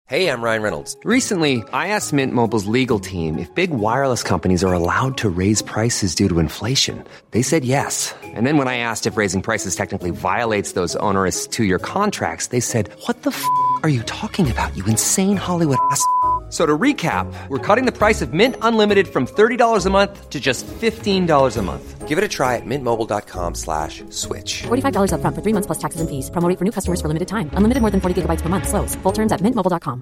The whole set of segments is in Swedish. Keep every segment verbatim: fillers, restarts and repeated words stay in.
Hey, I'm Ryan Reynolds. Recently, I asked Mint Mobile's legal team if big wireless companies are allowed to raise prices due to inflation. They said yes. And then when I asked if raising prices technically violates those onerous two-year contracts, they said, what the f*** are you talking about, you insane Hollywood ass f- So to recap, we're cutting the price of Mint Unlimited from thirty dollars a month to just fifteen dollars a month. Give it a try at mintmobile.com slash switch. forty-five dollars up front for three months plus taxes and fees. Promo rate for new customers for limited time. Unlimited more than forty gigabytes per month. Slows full terms at mint mobile dot com.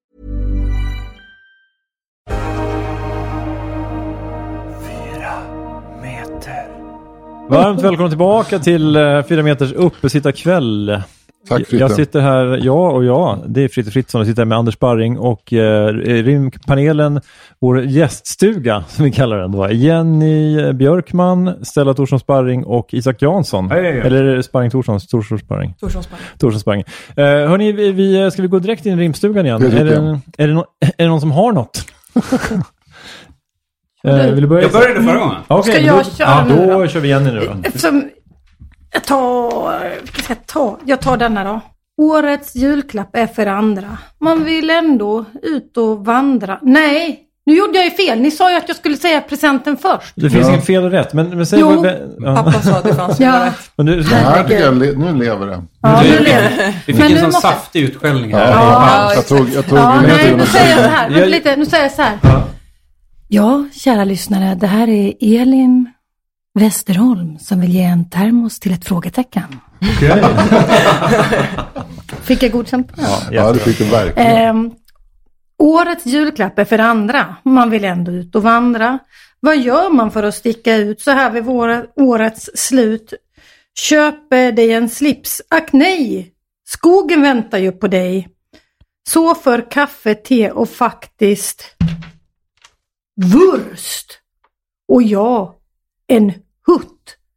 Varmt välkommen tillbaka till uh, fyra meters uppesittarkväll. Tack Fritte. Jag sitter här, ja och ja, det är Fritte Fritzson. Jag sitter här med Anders Sparring och uh, rymdpanelen, vår gäststuga som vi kallar den då. Jenny Björkman, Stella Thorsson Sparring och Isak Jansson. Hej, hej. Eller Sparring Thorsson, Thorsson Sparring. Thorsson Sparring. Thorsson Sparring. Uh, hörni, vi, vi, ska vi gå direkt in i rymdstugan igen? Det Är det, är, det no- är det någon som har något? uh, vill du börja? Jag började förra gången. Okay, Ska jag då, köra ja, nu då? då? kör vi Jenny nu då. Eftersom jag tar, vilka ska jag ta? Jag tar denna då. Årets julklapp är för andra. Man vill ändå ut och vandra. Nej, nu gjorde jag ju fel. Ni sa ju att jag skulle säga presenten först. Det finns Ja. ingen fel och rätt. Men, men säg Jo, vad, ja. pappa sa att det fanns fel och Ja. rätt. Men du, Det här tycker jag, le- nu lever det. Ja, nu lever Vi fick Men en nu sån måste- saftig utskällning Ja, här. Ja, jag tog, jag tog Ja, mina nej, tiden nu att säger jag så säga. här. Vänta lite, nu säger jag så här. Ja, kära lyssnare. Det här är Elin Westerholm som vill ge en termos till ett frågetecken. okay. Fick jag godkänt på det? ja, Ja, det fick du verkligen. Ehm, årets julklapp är för andra. Man vill ändå ut och vandra. Vad gör man för att sticka ut så här vid våra, årets slut? Köper dig en slips? Ack nej! Skogen väntar ju på dig. Så för kaffe, te och faktiskt wurst. Och ja, en hutt.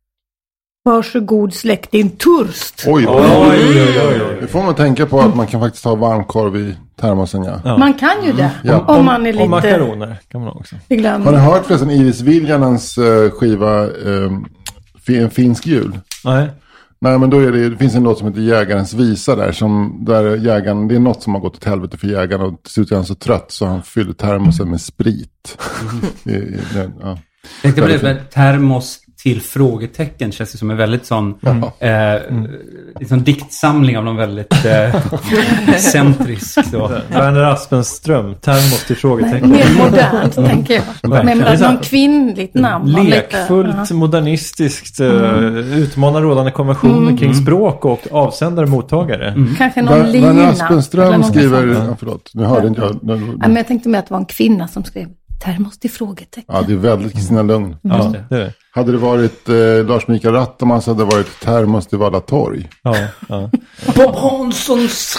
Varsågod släck din turst. Oj, oj, Oj, oj, oj, oj. Det får man tänka på att man kan faktiskt ha varmkorv i termosen, ja. Ja. Man kan ju det. Ja. Om man är Och lite makaroner kan man också. glömd. Har ni hört förresten Iris Viljanens uh, skiva uh, En finsk jul? Nej. Nej, men då är det, det finns en låt som heter Jägarens visa där, som, där jägaren, det är något som har gått åt helvete för jägaren och till slut är han så trött så han fyller termosen med sprit. I, i, den, ja. Jag tänkte på det, men termos till frågetecken känns det som en väldigt sån Mm. eh, mm. sån diktsamling av någon väldigt eh, centrisk så. Werner Aspenström, termos till frågetecken. Mer modernt, tänker jag. Verkligen. Med något kvinnligt namn. och Lekfullt, lite, modernistiskt, mm. utmanar rådande konventioner Mm. kring språk och avsändare och mottagare. uh, kanske någon Ver- lina. Werner eller Aspenström något skriver, sånt. ja, förlåt, nu hörde inte jag. Ja, men jag tänkte med att det var en kvinna som skrev termos till frågetecken. Ja, det är väldigt Kristina Lugn. Ja, det är det. Hade det varit eh, Lars Mikael Rattaman så hade det varit termos till Valla Torg. Ja, ja. Bob Hanssons...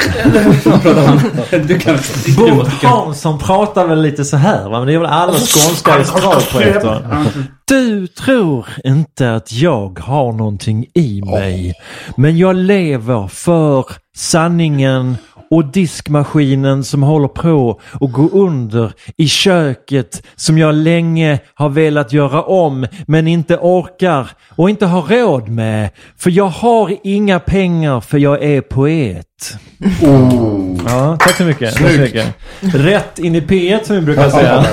du kan du Bob måste- Hansson pratar väl lite så här, va? Men det är väl alla skånska i stråkpoeter. Du tror inte att jag har någonting i mig, men jag lever för sanningen och diskmaskinen som håller på att gå under i köket som jag länge har velat göra om men inte orkar och inte har råd med, för jag har inga pengar för jag är poet. Oh. Ja, tack så mycket. Tack så mycket. Rätt in i P ett som vi brukar säga.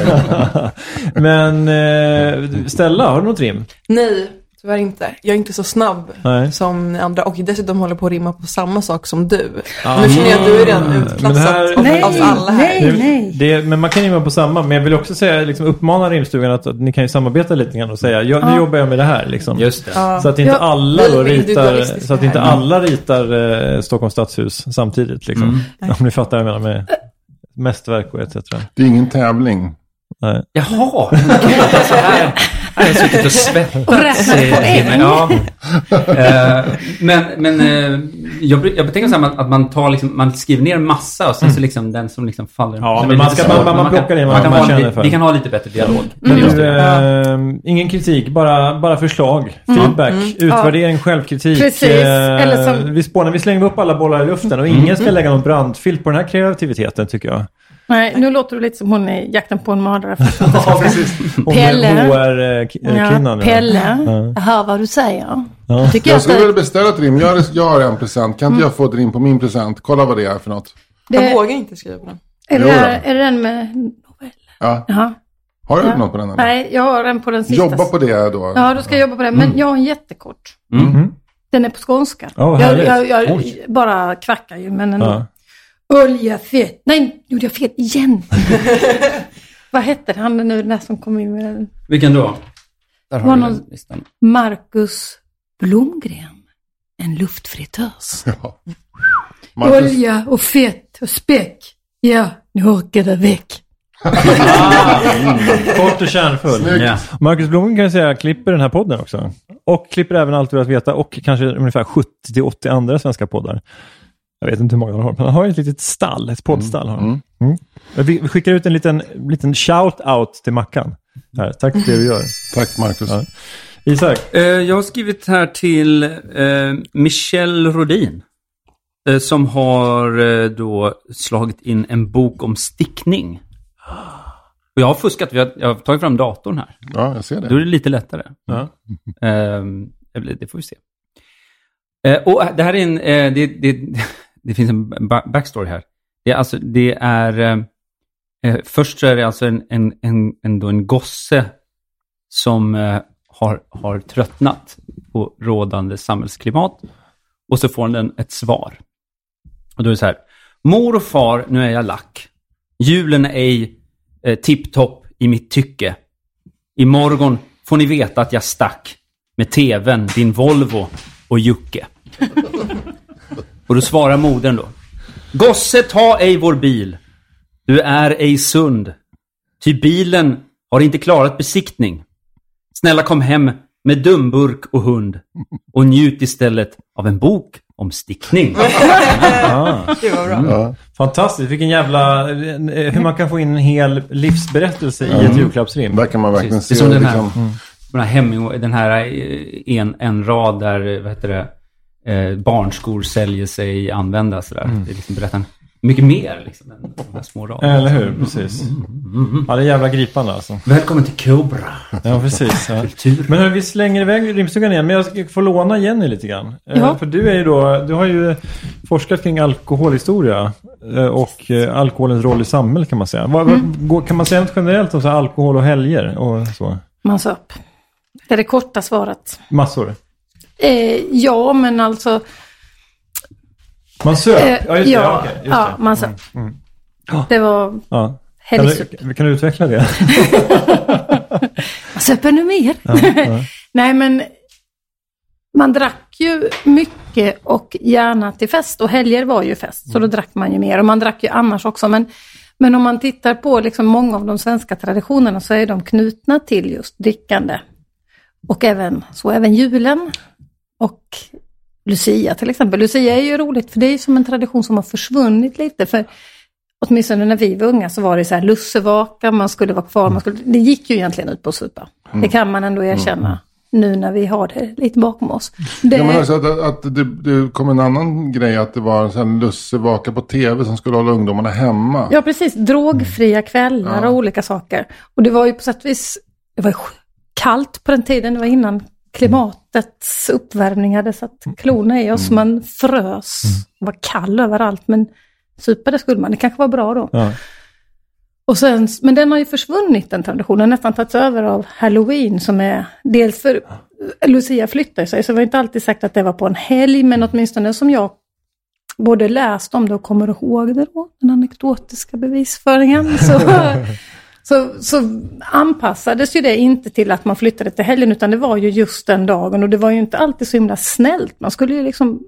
Men eh, Stella, har du något rim? Nej, tyvärr inte. Jag är inte så snabb Nej. som andra. Och dessutom håller på att rimma på samma sak som du. Ah. Nu känner jag att du är redan Men utklassad här- av Nej, oss alla här. nej, nej. Det, men man kan ju vara på samma. Men jag vill också säga, liksom, uppmana rimstugan att, att ni kan ju samarbeta lite grann och säga, jag, nu Ja. jobbar jag med det här. Liksom. Just det. Ja. Så att inte Ja, alla vi då är ritar, individualistiska så att inte här. alla ritar eh, Stockholms stadshus samtidigt. Liksom. Mm. Om ni fattar vad jag menar med mästerverk och et cetera. Det är ingen tävling. Nej. Jaha, gud, alltså, här, här har jag suttit och svettats. Och räknat poäng. Ja. Eh, men men eh, jag, jag betänker så här att, att man tar liksom, man skriver ner en massa och sen så liksom den som liksom faller. Ja, den men blir man lite ska- svår, man- man men plockar in vad man kan man ha känner lite- för. Vi kan ha lite bättre dialog. Men Det måste du, jag. eh, ingen kritik, bara, bara förslag, feedback, utvärdering, självkritik. Precis, Eh, eller som- vi spånar, vi slänger upp alla bollar i luften och ingen ska lägga någon brandfilt på den här kreativiteten, tycker jag. Nej, nu låter du lite som hon är jakten på en mördare. Ja, precis. Hon Pelle. är H R-kvinnan. Ja, Pelle, Ja. jag hör vad du säger. Ja. Tycker jag Jag att skulle vilja det, beställa ett rim. Jag har, jag har en present. Kan inte jag få ett rim på min present? Kolla vad det är för något. Det, Jag vågar inte skriva på den. är, det Jo då. här, är det den med novell? Ja. Jaha. Har du Ja. något på den? Eller? Nej, jag har den på den sista. Jobba på det då. Ja, då ska jag jobba på den. Men jag har en jättekort. Mm. Den är på skånska. Oh, jag härligt. jag, jag Oj. bara kvackar ju, men ändå. Ja. Olja, fett. Nej, gjorde jag fel igen? Vad hette han nu, den där som kom in med den? Vilken då? Där Var har du någon- den listan. Marcus Blomgren. En luftfritös. Ja. Marcus, Olja och fett och späck. Ja, nu åker det väck. Kort och kärnfull. Snyggt. Ja. Marcus Blom kan jag säga klipper den här podden också. Och klipper även Allt du att veta och kanske ungefär sjuttio till åttio andra svenska poddar. Jag vet inte hur många han har, men han har ett litet stall, ett poddstall. Har han. Mm. Mm. Vi, vi skickar ut en liten, liten shout-out till Mackan. Här, tack för det du gör. Tack Marcus. Ja. Isak. Eh, jag har skrivit här till eh, Michelle Rodin. Eh, som har eh, då slagit in en bok om stickning. Och jag har fuskat, jag har, jag har tagit fram datorn här. Ja, jag ser det. Då är det lite lättare. Ja. Eh, det får vi se. Eh, och det här är en, eh, det, det, det finns en ba- backstory här. Det är alltså, det är, eh, först så är det alltså en, en, en, en, då en gosse som eh, har, har tröttnat på rådande samhällsklimat. Och så får den ett svar. Och då är det så här: mor och far, nu är jag lack. Julen är ej eh, tipptopp i mitt tycke. Imorgon får ni veta att jag stack med tvn, din Volvo och Jocke. Och då svarar modern då: gosse, ta ej vår bil. Du är ej sund. Ty bilen har inte klarat besiktning. Snälla kom hem med dumburk och hund. Och njut istället av en bok om stickning. Ah. Det var bra. Mm. Ja. Fantastiskt, vilken jävla... Hur man kan få in en hel livsberättelse i ett julklappsrim. Där kan man verkligen Precis. se Det är som den här, liksom, den här Hemingway, den här eh, en, en rad där, vad heter det, eh, barnskor säljer sig använda sådär. Mm. Det är liksom berättar mycket mer liksom, än de här små raderna. Eller hur, precis. Ja, det är jävla gripande alltså. Välkommen till Cobra. Ja, precis. Ja. Kultur. Men hör, vi slänger iväg rimstugan igen, men jag ska få låna Jenny lite grann. Ja. Eh, för du är ju då, du har ju forskat kring alkoholhistoria eh, och eh, alkoholens roll i samhället kan man säga. Vad, Mm. vad, kan man säga något generellt om så här, alkohol och helger och så? Man sa upp. Det är det korta svaret. Massor. Eh, ja, men alltså... Man söp? Eh, ja, just det. ja, Ja, okej, just ja, det. man söp. Mm. Det var Ja. Kan helgsup. du, kan du utveckla det? Man söp ännu mer. Ja, ja. Nej, men man drack ju mycket och gärna till fest. Och helger var ju fest, så då drack man ju mer. Och man drack ju annars också. Men, men om man tittar på liksom många av de svenska traditionerna så är de knutna till just drickande. Och även, så även julen och Lucia till exempel. Lucia är ju roligt för det är som en tradition som har försvunnit lite. För åtminstone när vi var unga så var det så här lussevaka, man skulle vara kvar. Man skulle, det gick ju egentligen ut på att supa. Det kan man ändå erkänna nu när vi har det lite bakom oss. Det, Ja, men alltså att, att det, det kom en annan grej att det var en sån här lussevaka på tv som skulle hålla ungdomarna hemma. ja, precis. Drogfria kvällar Ja. och olika saker. Och det var ju på sätt och vis, det var ju kallt på den tiden. Det var innan klimatets uppvärmning hade satt klorna i oss. Man frös, var kall överallt. Men supa det skulle man. Det kanske var bra då. Ja. Och sen, men den har ju försvunnit, den traditionen. Nästan tagits över av Halloween som är dels för Lucia flyttar sig. Så det var inte alltid sagt att det var på en helg. Men åtminstone som jag både läst om det och kommer ihåg det då. Den anekdotiska bevisföringen. Så, så, så anpassades ju det inte till att man flyttade till helgen. Utan det var ju just den dagen. Och det var ju inte alltid så himla snällt. Man skulle ju liksom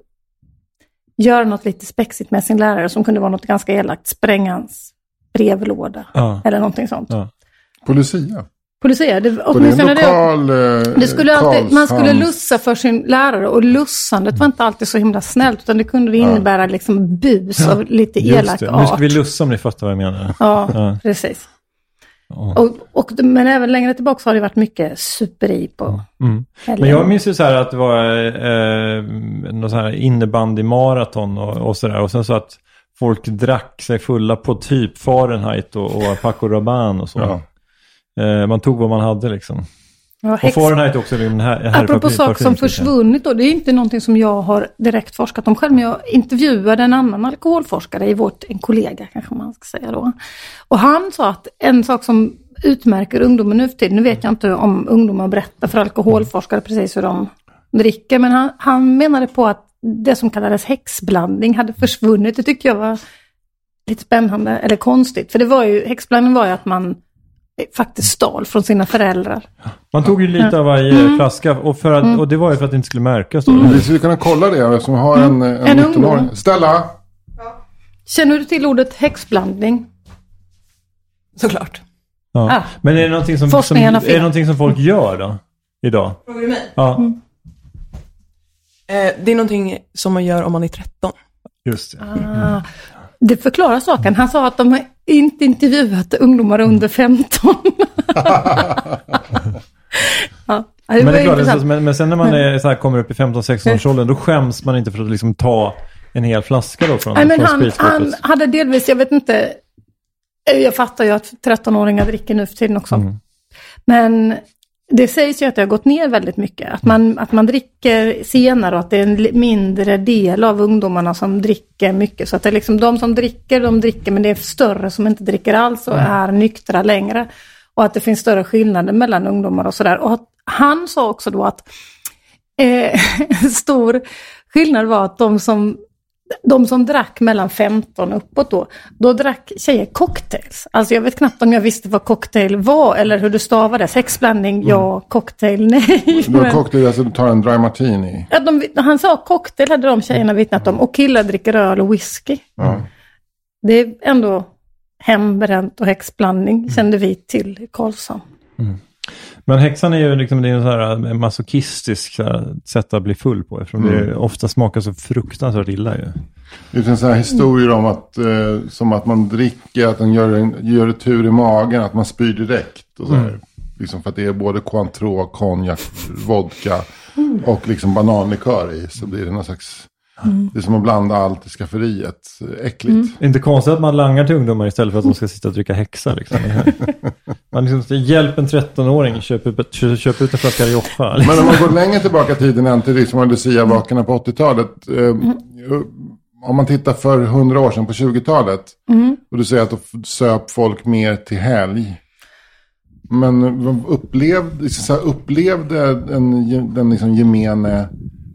göra något lite spexigt med sin lärare som kunde vara något ganska elakt. Spränga hans brevlåda. Ja. Eller någonting sånt. Ja. På Lucia. På Lucia, det, Och det är en åtminstone det, lokal... eh, det skulle alltid, man skulle Karlshamns- lussa för sin lärare och lussandet var inte alltid så himla snällt utan det kunde innebära liksom bus av lite Just elak det. Nu ska art. vi lussa om ni fattar vad jag menar. Ja, Ja. precis. Ja. Och, och, men även längre tillbaka så har det varit mycket superi på Mm. helgen. Men jag minns ju så här att det var eh, någon så här innebandymaraton och, och sådär. Och sen så att folk drack sig fulla på typ Fahrenheit och, och Paco Rabanne och så. Ja. Eh, man tog vad man hade liksom. Ja, och Fahrenheit också. Den här, här apropå saker som försvunnit då, det är inte någonting som jag har direkt forskat om själv, men jag intervjuade en annan alkoholforskare i vårt, en kollega kanske man ska säga då. Och han sa att en sak som utmärker ungdomen nu för tiden, nu vet jag inte om ungdomar berättar för alkoholforskare precis hur de dricker, men han, han menade på att det som kallades häxblandning hade försvunnit. Det tyckte jag var lite spännande, eller konstigt, för det var ju, häxblandning var ju att man faktiskt stal från sina föräldrar. Man tog ju lite av varje mm. flaska och, för att, och det var ju för att det inte skulle märkas. Då. Mm. Vi skulle kunna kolla det eftersom vi har en, en, en nittonåring. Stella! Ja. Känner du till ordet häxblandning? Såklart. Ja. Ah. Men är det någonting som, som, är det någonting som folk gör då? Idag? Frågar du mig? Ja. Mm. Eh, det är någonting som man gör om man är tretton. Just det. Ah. Det förklarar saken. Han sa att de har inte intervjuat ungdomar under femton. Ja, det men, det är klart, men, men sen när man är, så här, kommer upp i femton sexton års åldern, då skäms man inte för att liksom ta en hel flaska då från, Nej, men från han, han hade delvis, jag vet inte, jag fattar ju att tretton-åringar dricker nu för tiden också. Mm. Men det sägs ju att det har gått ner väldigt mycket. Att man, att man dricker senare och att det är en mindre del av ungdomarna som dricker mycket. Så att det är liksom de som dricker, de dricker, men det är större som inte dricker alls och är nyktra längre. Och att det finns större skillnader mellan ungdomar och sådär. Och han sa också då att eh, en stor skillnad var att de som De som drack mellan femton uppåt då, då drack tjejer cocktails. Alltså jag vet knappt om jag visste vad cocktail var eller hur det stavades. Häxblandning, mm. ja. Cocktail, nej. Du har cocktail, alltså du tar en dry martini. Ja, de, han sa cocktail hade de tjejerna vittnat om. Och killar dricker öl och whisky. Mm. Det är ändå hembränt och häxblandning, kände vi till Karlsson. Mm. Men häxan är ju liksom, det är en sån här masochistisk så här, sätt att bli full på. Eftersom mm. det ofta smakar så fruktansvärt illa ju. Det finns sådana här historier om att, eh, som att man dricker, att den gör en, gör en tur i magen, att man spyr direkt. Och så här. Mm. Liksom för att det är både Cointreau, konjak, vodka mm. och liksom bananlikör i. Så blir det någon slags... Mm. Det är som att blanda allt i skafferiet. Äckligt. Mm. Inte konstigt att man langar till ungdomar istället för att de ska sitta och dricka häxa. Liksom. Man liksom, hjälp en tretton-åring, köp ut, köp ut en flaska Rioja. Liksom. Men om man går längre tillbaka tiden än till liksom Lucia-vakarna på åttiotalet. Eh, mm. Om man tittar för hundra år sedan på tjugotalet. Mm. Och du säger att då söp folk mer till helg. Men upplevde, så här, upplevde en, den liksom gemene...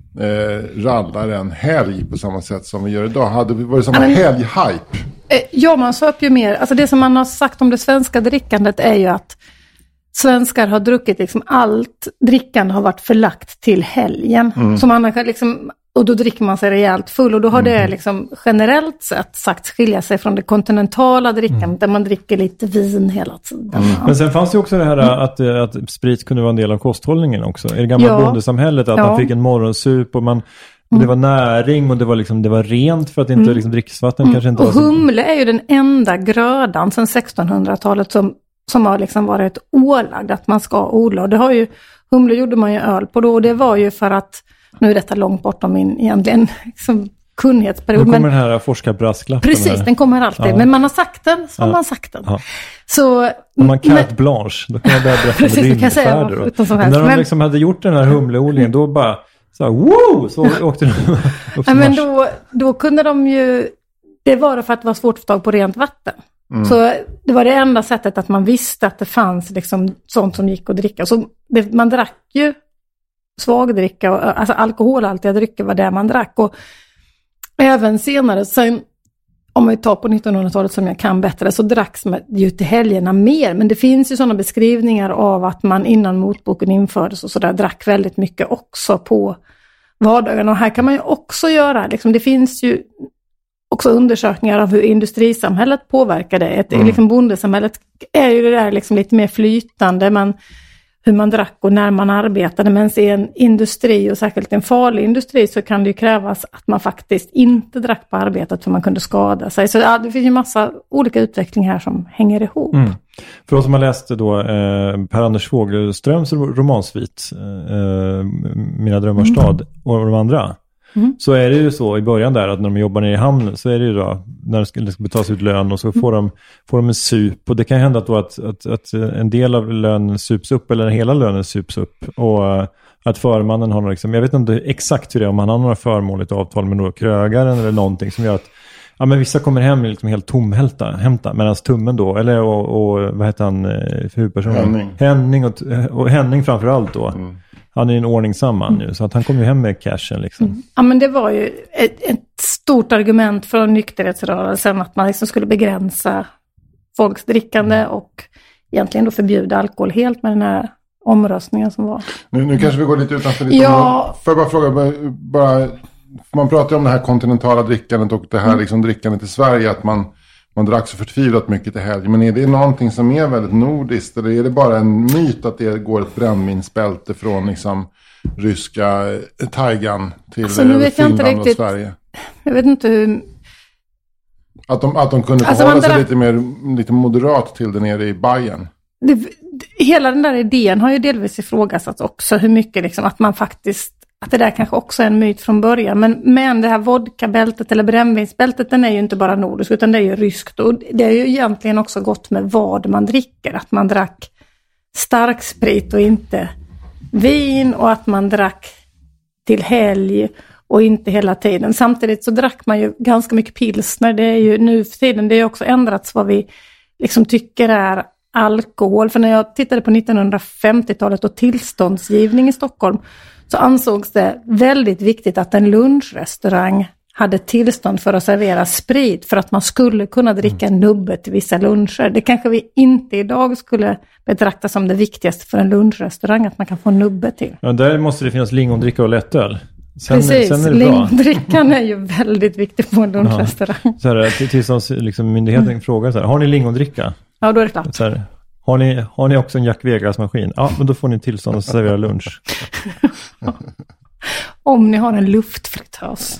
Eh, rallaren helg på samma sätt som vi gör idag. Hade vi varit samma helg-hype? Eh, ja, man söp ju mer. Alltså det som man har sagt om det svenska drickandet är ju att svenskar har druckit liksom allt drickande har varit förlagt till helgen. Mm. Så man har liksom, och då dricker man sig rejält full och då har mm. det liksom generellt sett sagt skilja sig från det kontinentala drickandet mm. där man dricker lite vin hela tiden. Mm. Men sen fanns det också det här mm. att, att sprit kunde vara en del av kosthållningen också. I det gamla ja. bondesamhället att ja. man fick en morgonsup och man och det var näring och det var, liksom, det var rent för att inte mm. liksom, dricksvatten mm. kanske inte och var så... humle är ju den enda grödan sedan sextonhundratalet som, som har liksom varit ålagd att man ska odla. Och det har ju, humle gjorde man ju öl på då och det var ju för att nu är detta långt bortom min egentligen liksom, kunnighetsperiod. Nu kommer men, den här forskarbrasklappen. Precis, här. Den kommer alltid. Ja. Men man har sagt den, så har ja. man sagt den. Ja. Så, om man carte blanche, då kan man börja berätta precis, med rymdfärder. Men när de men, liksom hade gjort den här humleodlingen, då bara så här, wow! Så åkte de upp ja, men då, då kunde de ju, det var för att det var svårt att få tag på rent vatten. Mm. Så det var det enda sättet att man visste att det fanns liksom sånt som gick att dricka. Så det, man drack ju svagdricka, och, alltså alkoholhaltiga drycker var det man drack. Och även senare, sen, om vi tar på nittonhundratalet som jag kan bättre, så dracks man ju till helgerna mer. Men det finns ju sådana beskrivningar av att man innan motboken infördes och sådär drack väldigt mycket också på vardagen. Och här kan man ju också göra, liksom, det finns ju också undersökningar av hur industrisamhället påverkar det. Ett, mm. liksom bondesamhället är ju det där liksom lite mer flytande, man hur man drack och när man arbetade. Men i en industri och särskilt en farlig industri så kan det ju krävas att man faktiskt inte drack på arbetet för man kunde skada sig. Så ja, det finns ju massa olika utveckling här som hänger ihop. Mm. För oss som har läst då eh, Per-Anders Fogelströms romansvit eh, Mina drömmars stad mm. och de andra. Mm. Så är det ju så i början där att när de jobbar nere i hamnen så är det ju då när det ska, det ska betalas ut lön och så får, mm. de, får de en sup. Och det kan hända då att, att, att en del av lönen sups upp eller hela lönen sups upp. Och att förmannen har liksom, jag vet inte exakt hur det är, om han har några förmånligt avtal med några krögaren eller någonting som gör att ja, men vissa kommer hem liksom helt tomhälta, hämta, medan tummen då, eller och, och vad heter han, huvudpersonen? Henning. Henning och, och Henning framförallt då. Mm. Han är en ordningsam man mm. nu, så att han kommer ju hem med cashen liksom. Mm. Ja, men det var ju ett, ett stort argument från nykterhetsrörelsen att man liksom skulle begränsa folks drickande mm. och egentligen då förbjuda alkohol helt med den här omröstningen som var. Nu, nu kanske vi går lite utanför lite. Ja. Får jag bara fråga, bara, man pratar ju om det här kontinentala drickandet och det här mm. liksom drickandet i Sverige, att man, man drack så förtvivlat mycket till helg. Men är det någonting som är väldigt nordiskt, eller är det bara en myt att det går ett brännvinsbälte från liksom ryska taigan till alltså, nu vet Finland jag inte riktigt, och Sverige? Jag vet inte hur... Att de, att de kunde alltså, förhålla sig drack... lite mer lite moderat till det nere i Bayern. Det, hela den där idén har ju delvis ifrågasatts också, hur mycket liksom att man faktiskt, att det där kanske också är en myt från början, men, men det här vodkabältet eller brännvinsbältet, den är ju inte bara nordisk utan det är ju ryskt, och det är ju egentligen också gott med vad man dricker, att man drack starksprit och inte vin, och att man drack till helg och inte hela tiden. Samtidigt så drack man ju ganska mycket pilsner, det är ju nu för tiden, det är ju också ändrats vad vi liksom tycker är alkohol. För när jag tittade på nittonhundrafemtiotalet och tillståndsgivning i Stockholm, så ansågs det väldigt viktigt att en lunchrestaurang hade tillstånd för att servera sprit för att man skulle kunna dricka en nubbe till vissa luncher. Det kanske vi inte idag skulle betrakta som det viktigaste för en lunchrestaurang, att man kan få en nubbe till. Ja, där måste det finnas lingondricka och lättöl. Sen, Precis, sen är det bra. lingondrickan är ju väldigt viktig på en lunchrestaurang. Ja. Så här, tillstånds, liksom, myndigheten mm. frågar så här, har ni lingondricka? Ja, då är det klart. Så här, har, ni, har ni också en Jack Vegas-maskin? Ja, men då får ni tillstånd att servera lunch. Om ni har en luftfritös.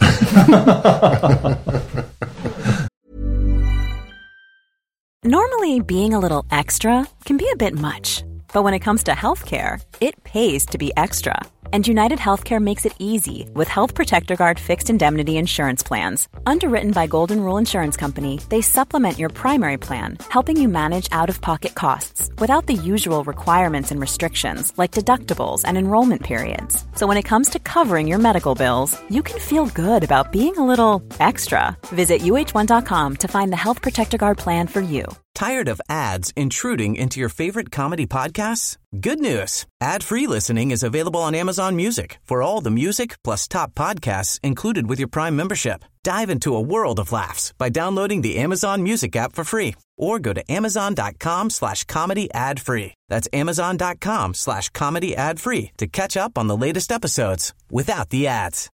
Normally, being a little extra can be a bit much. But when it comes to healthcare, it pays to be extra. And United Healthcare makes it easy with Health Protector Guard fixed indemnity insurance plans. Underwritten by Golden Rule Insurance Company, they supplement your primary plan, helping you manage out-of-pocket costs without the usual requirements and restrictions like deductibles and enrollment periods. So when it comes to covering your medical bills, you can feel good about being a little extra. Visit U H one dot com to find the Health Protector Guard plan for you. Tired of ads intruding into your favorite comedy podcasts? Good news. Ad-free listening is available on Amazon Music for all the music plus top podcasts included with your Prime membership. Dive into a world of laughs by downloading the Amazon Music app for free or go to amazon.com slash comedy ad free. That's amazon.com slash comedy ad free to catch up on the latest episodes without the ads.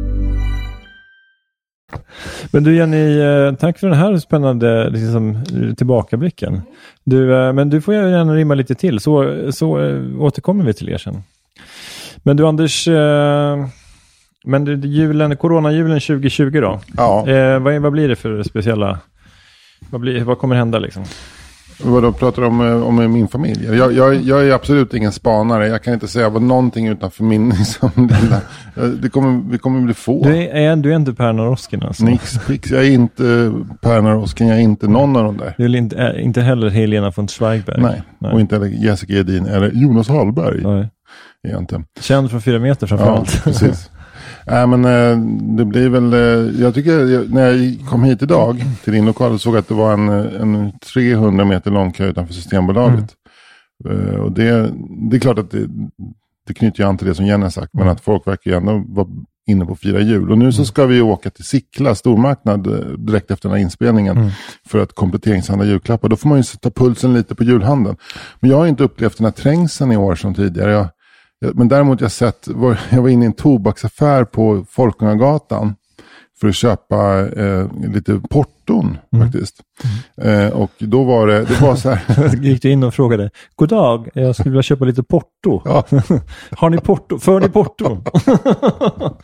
Men du Jenny, tack för den här spännande liksom, tillbakablicken. Du, men du får gärna rimma lite till, så, så återkommer vi till er sen. Men du Anders, men du, julen, coronajulen tjugo tjugo då? Ja. Eh, vad, vad blir det för speciella, vad, blir, vad kommer hända liksom? Vad då pratar du om, om min familj? Jag, jag, jag är absolut ingen spanare. Jag kan inte säga vad någonting utanför min liksom, lilla... Det kommer, vi kommer bli få. Du är, du är inte Per Noroskin alltså? Nix, pix. Jag är inte Per Noroskin. Jag är inte någon av dem där. Du är inte, inte heller Helena von Zweigbergk? Nej. Nej, och inte heller Jessica Edin eller Jonas Hallberg. Nej. Egentligen. Känd från fyra meter framförallt. Ja, precis. Nej, men det blir väl, jag tycker, när jag kom hit idag till din lokal såg att det var en, en trehundra meter lång kö utanför Systembolaget. Mm. Och det, det är klart att det, det knyter ju an till det som Jenny har sagt, men att folk verkar ju ändå vara inne på fyra jul. Och nu så ska vi åka till Sickla stormarknad direkt efter den här inspelningen mm. för att kompletteringshandla julklappar. Då får man ju sätta pulsen lite på julhandeln. Men jag har inte upplevt den här trängseln i år som tidigare. Jag Men däremot jag sett, jag var inne i en tobaksaffär på Folkungagatan för att köpa eh, lite porton mm. faktiskt. Mm. Eh, och då var det, det var så här. Gick du in och frågade, god dag, jag skulle vilja köpa lite porto. Ja. Har ni porto? För ni porto?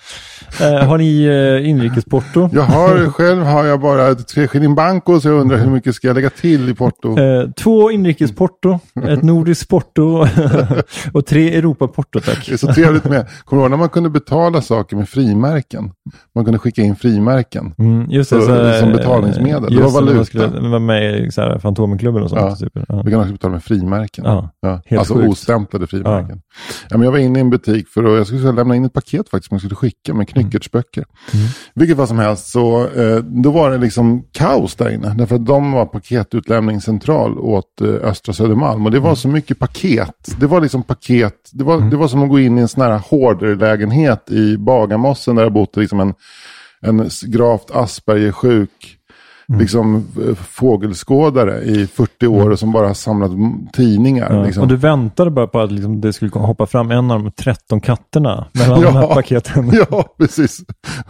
Eh, har ni eh, inrikesporto? Jag har, själv har jag bara tre skilling banco, så jag undrar hur mycket ska jag lägga till i porto? Eh, två inrikesporto, ett nordiskt porto och tre Europaporto, tack. Det är så trevligt med, kommer du ihåg när man kunde betala saker med frimärken? Man kunde skicka in frimärken mm, just det, så, så, som betalningsmedel. Det var valuta. Skulle vara med i så här, Fantomenklubben och sånt. Ja, typ. Ja. Vi kan också betala med frimärken. Ja, ja. helt alltså sjukt. ostämplade frimärken. Ja. Ja, men jag var inne i en butik för att jag skulle lämna in ett paket faktiskt som jag skulle skicka med knyckertsböcker. Mm. Vilket var som helst så eh, då var det liksom kaos där inne. Därför att de var paketutlämningscentral åt eh, Östra Södermalm. Och det var så mycket paket. Det var liksom paket. Det var, mm. det var som att gå in i en sån här hårdlägenhet i Bagarmossen där jag bodde liksom en, en gravt Asperger-sjuk Mm. liksom fågelskådare i fyrtio år och som bara har samlat tidningar. Ja, liksom. Och du väntade bara på att liksom, det skulle hoppa fram en av de tretton katterna mellan ja, de här paketen. Ja, precis.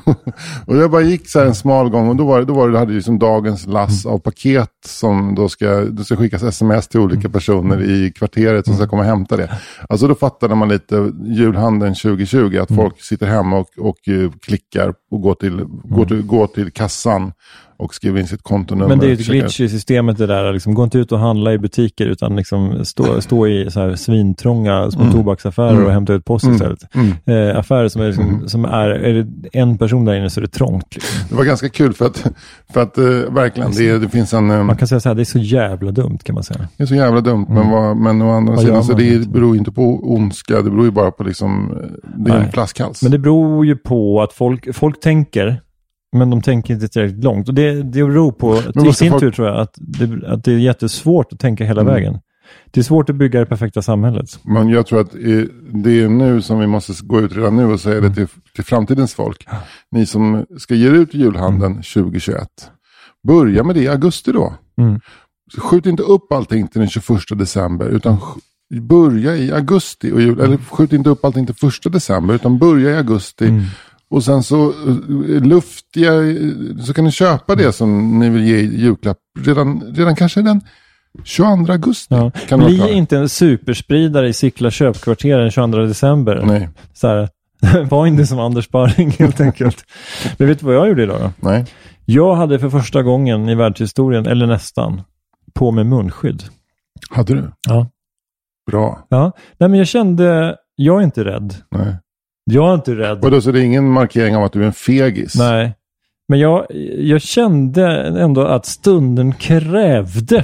Och jag bara gick så här en smal gång och då var det, då var det, då hade liksom dagens lass av paket som då ska, det ska skickas sms till olika personer i kvarteret som ska komma och hämta det. Alltså då fattade man lite julhandeln tjugo tjugo att folk sitter hemma och, och klickar och går till, går till, går till kassan och skriver in sitt kontonummer. Men det är ju ett glitch i systemet det där. Liksom, gå inte ut och handla i butiker utan liksom stå, stå i så här svintrånga små mm. tobaksaffärer mm. och hämta ut post istället. Mm. Eh, affärer som är, liksom, mm. som är, är det en person där inne så är det trångt. Liksom. Det var ganska kul för att, för att uh, verkligen det, det finns en... Um, man kan säga så här, det är så jävla dumt kan man säga. Det är så jävla dumt, mm. men, vad, men å andra sidan så det beror inte på ondska, det beror ju bara på liksom, det är Nej. en flaskhals. Men det beror ju på att folk, folk tänker men de tänker inte tillräckligt långt. Och det, det beror på, till sin folk... tur tror jag, att det, att det är jättesvårt att tänka hela mm. vägen. Det är svårt att bygga det perfekta samhället. Men jag tror att det är nu som vi måste gå ut redan nu och säga det till, till framtidens folk. Ni som ska ge ut julhandeln mm. tjugo tjugoett. Börja med det i augusti då. Mm. Skjut inte upp allting till den tjugoförsta december utan börja i augusti. Och jul, eller skjut inte upp allting till första december utan börja i augusti. Mm. Och sen så luftiga, så kan ni köpa det som ni vill ge i julklapp redan, redan kanske den tjugoandra augusti. Ja. Kan Bli inte en superspridare i Sickla köpkvarter den tjugoandra december. Nej. Så här, var inte som Anders Sparring helt enkelt. Men vet du vad jag gjorde idag då? Nej. Jag hade för första gången i världshistorien, eller nästan, på med munskydd. Hade du? Ja. Bra. Ja. Nej, men jag kände, jag är inte rädd. Nej. Jag är inte rädd. Och då så är det ingen markering av att du är en fegis? Nej. Men jag, jag kände ändå att stunden krävde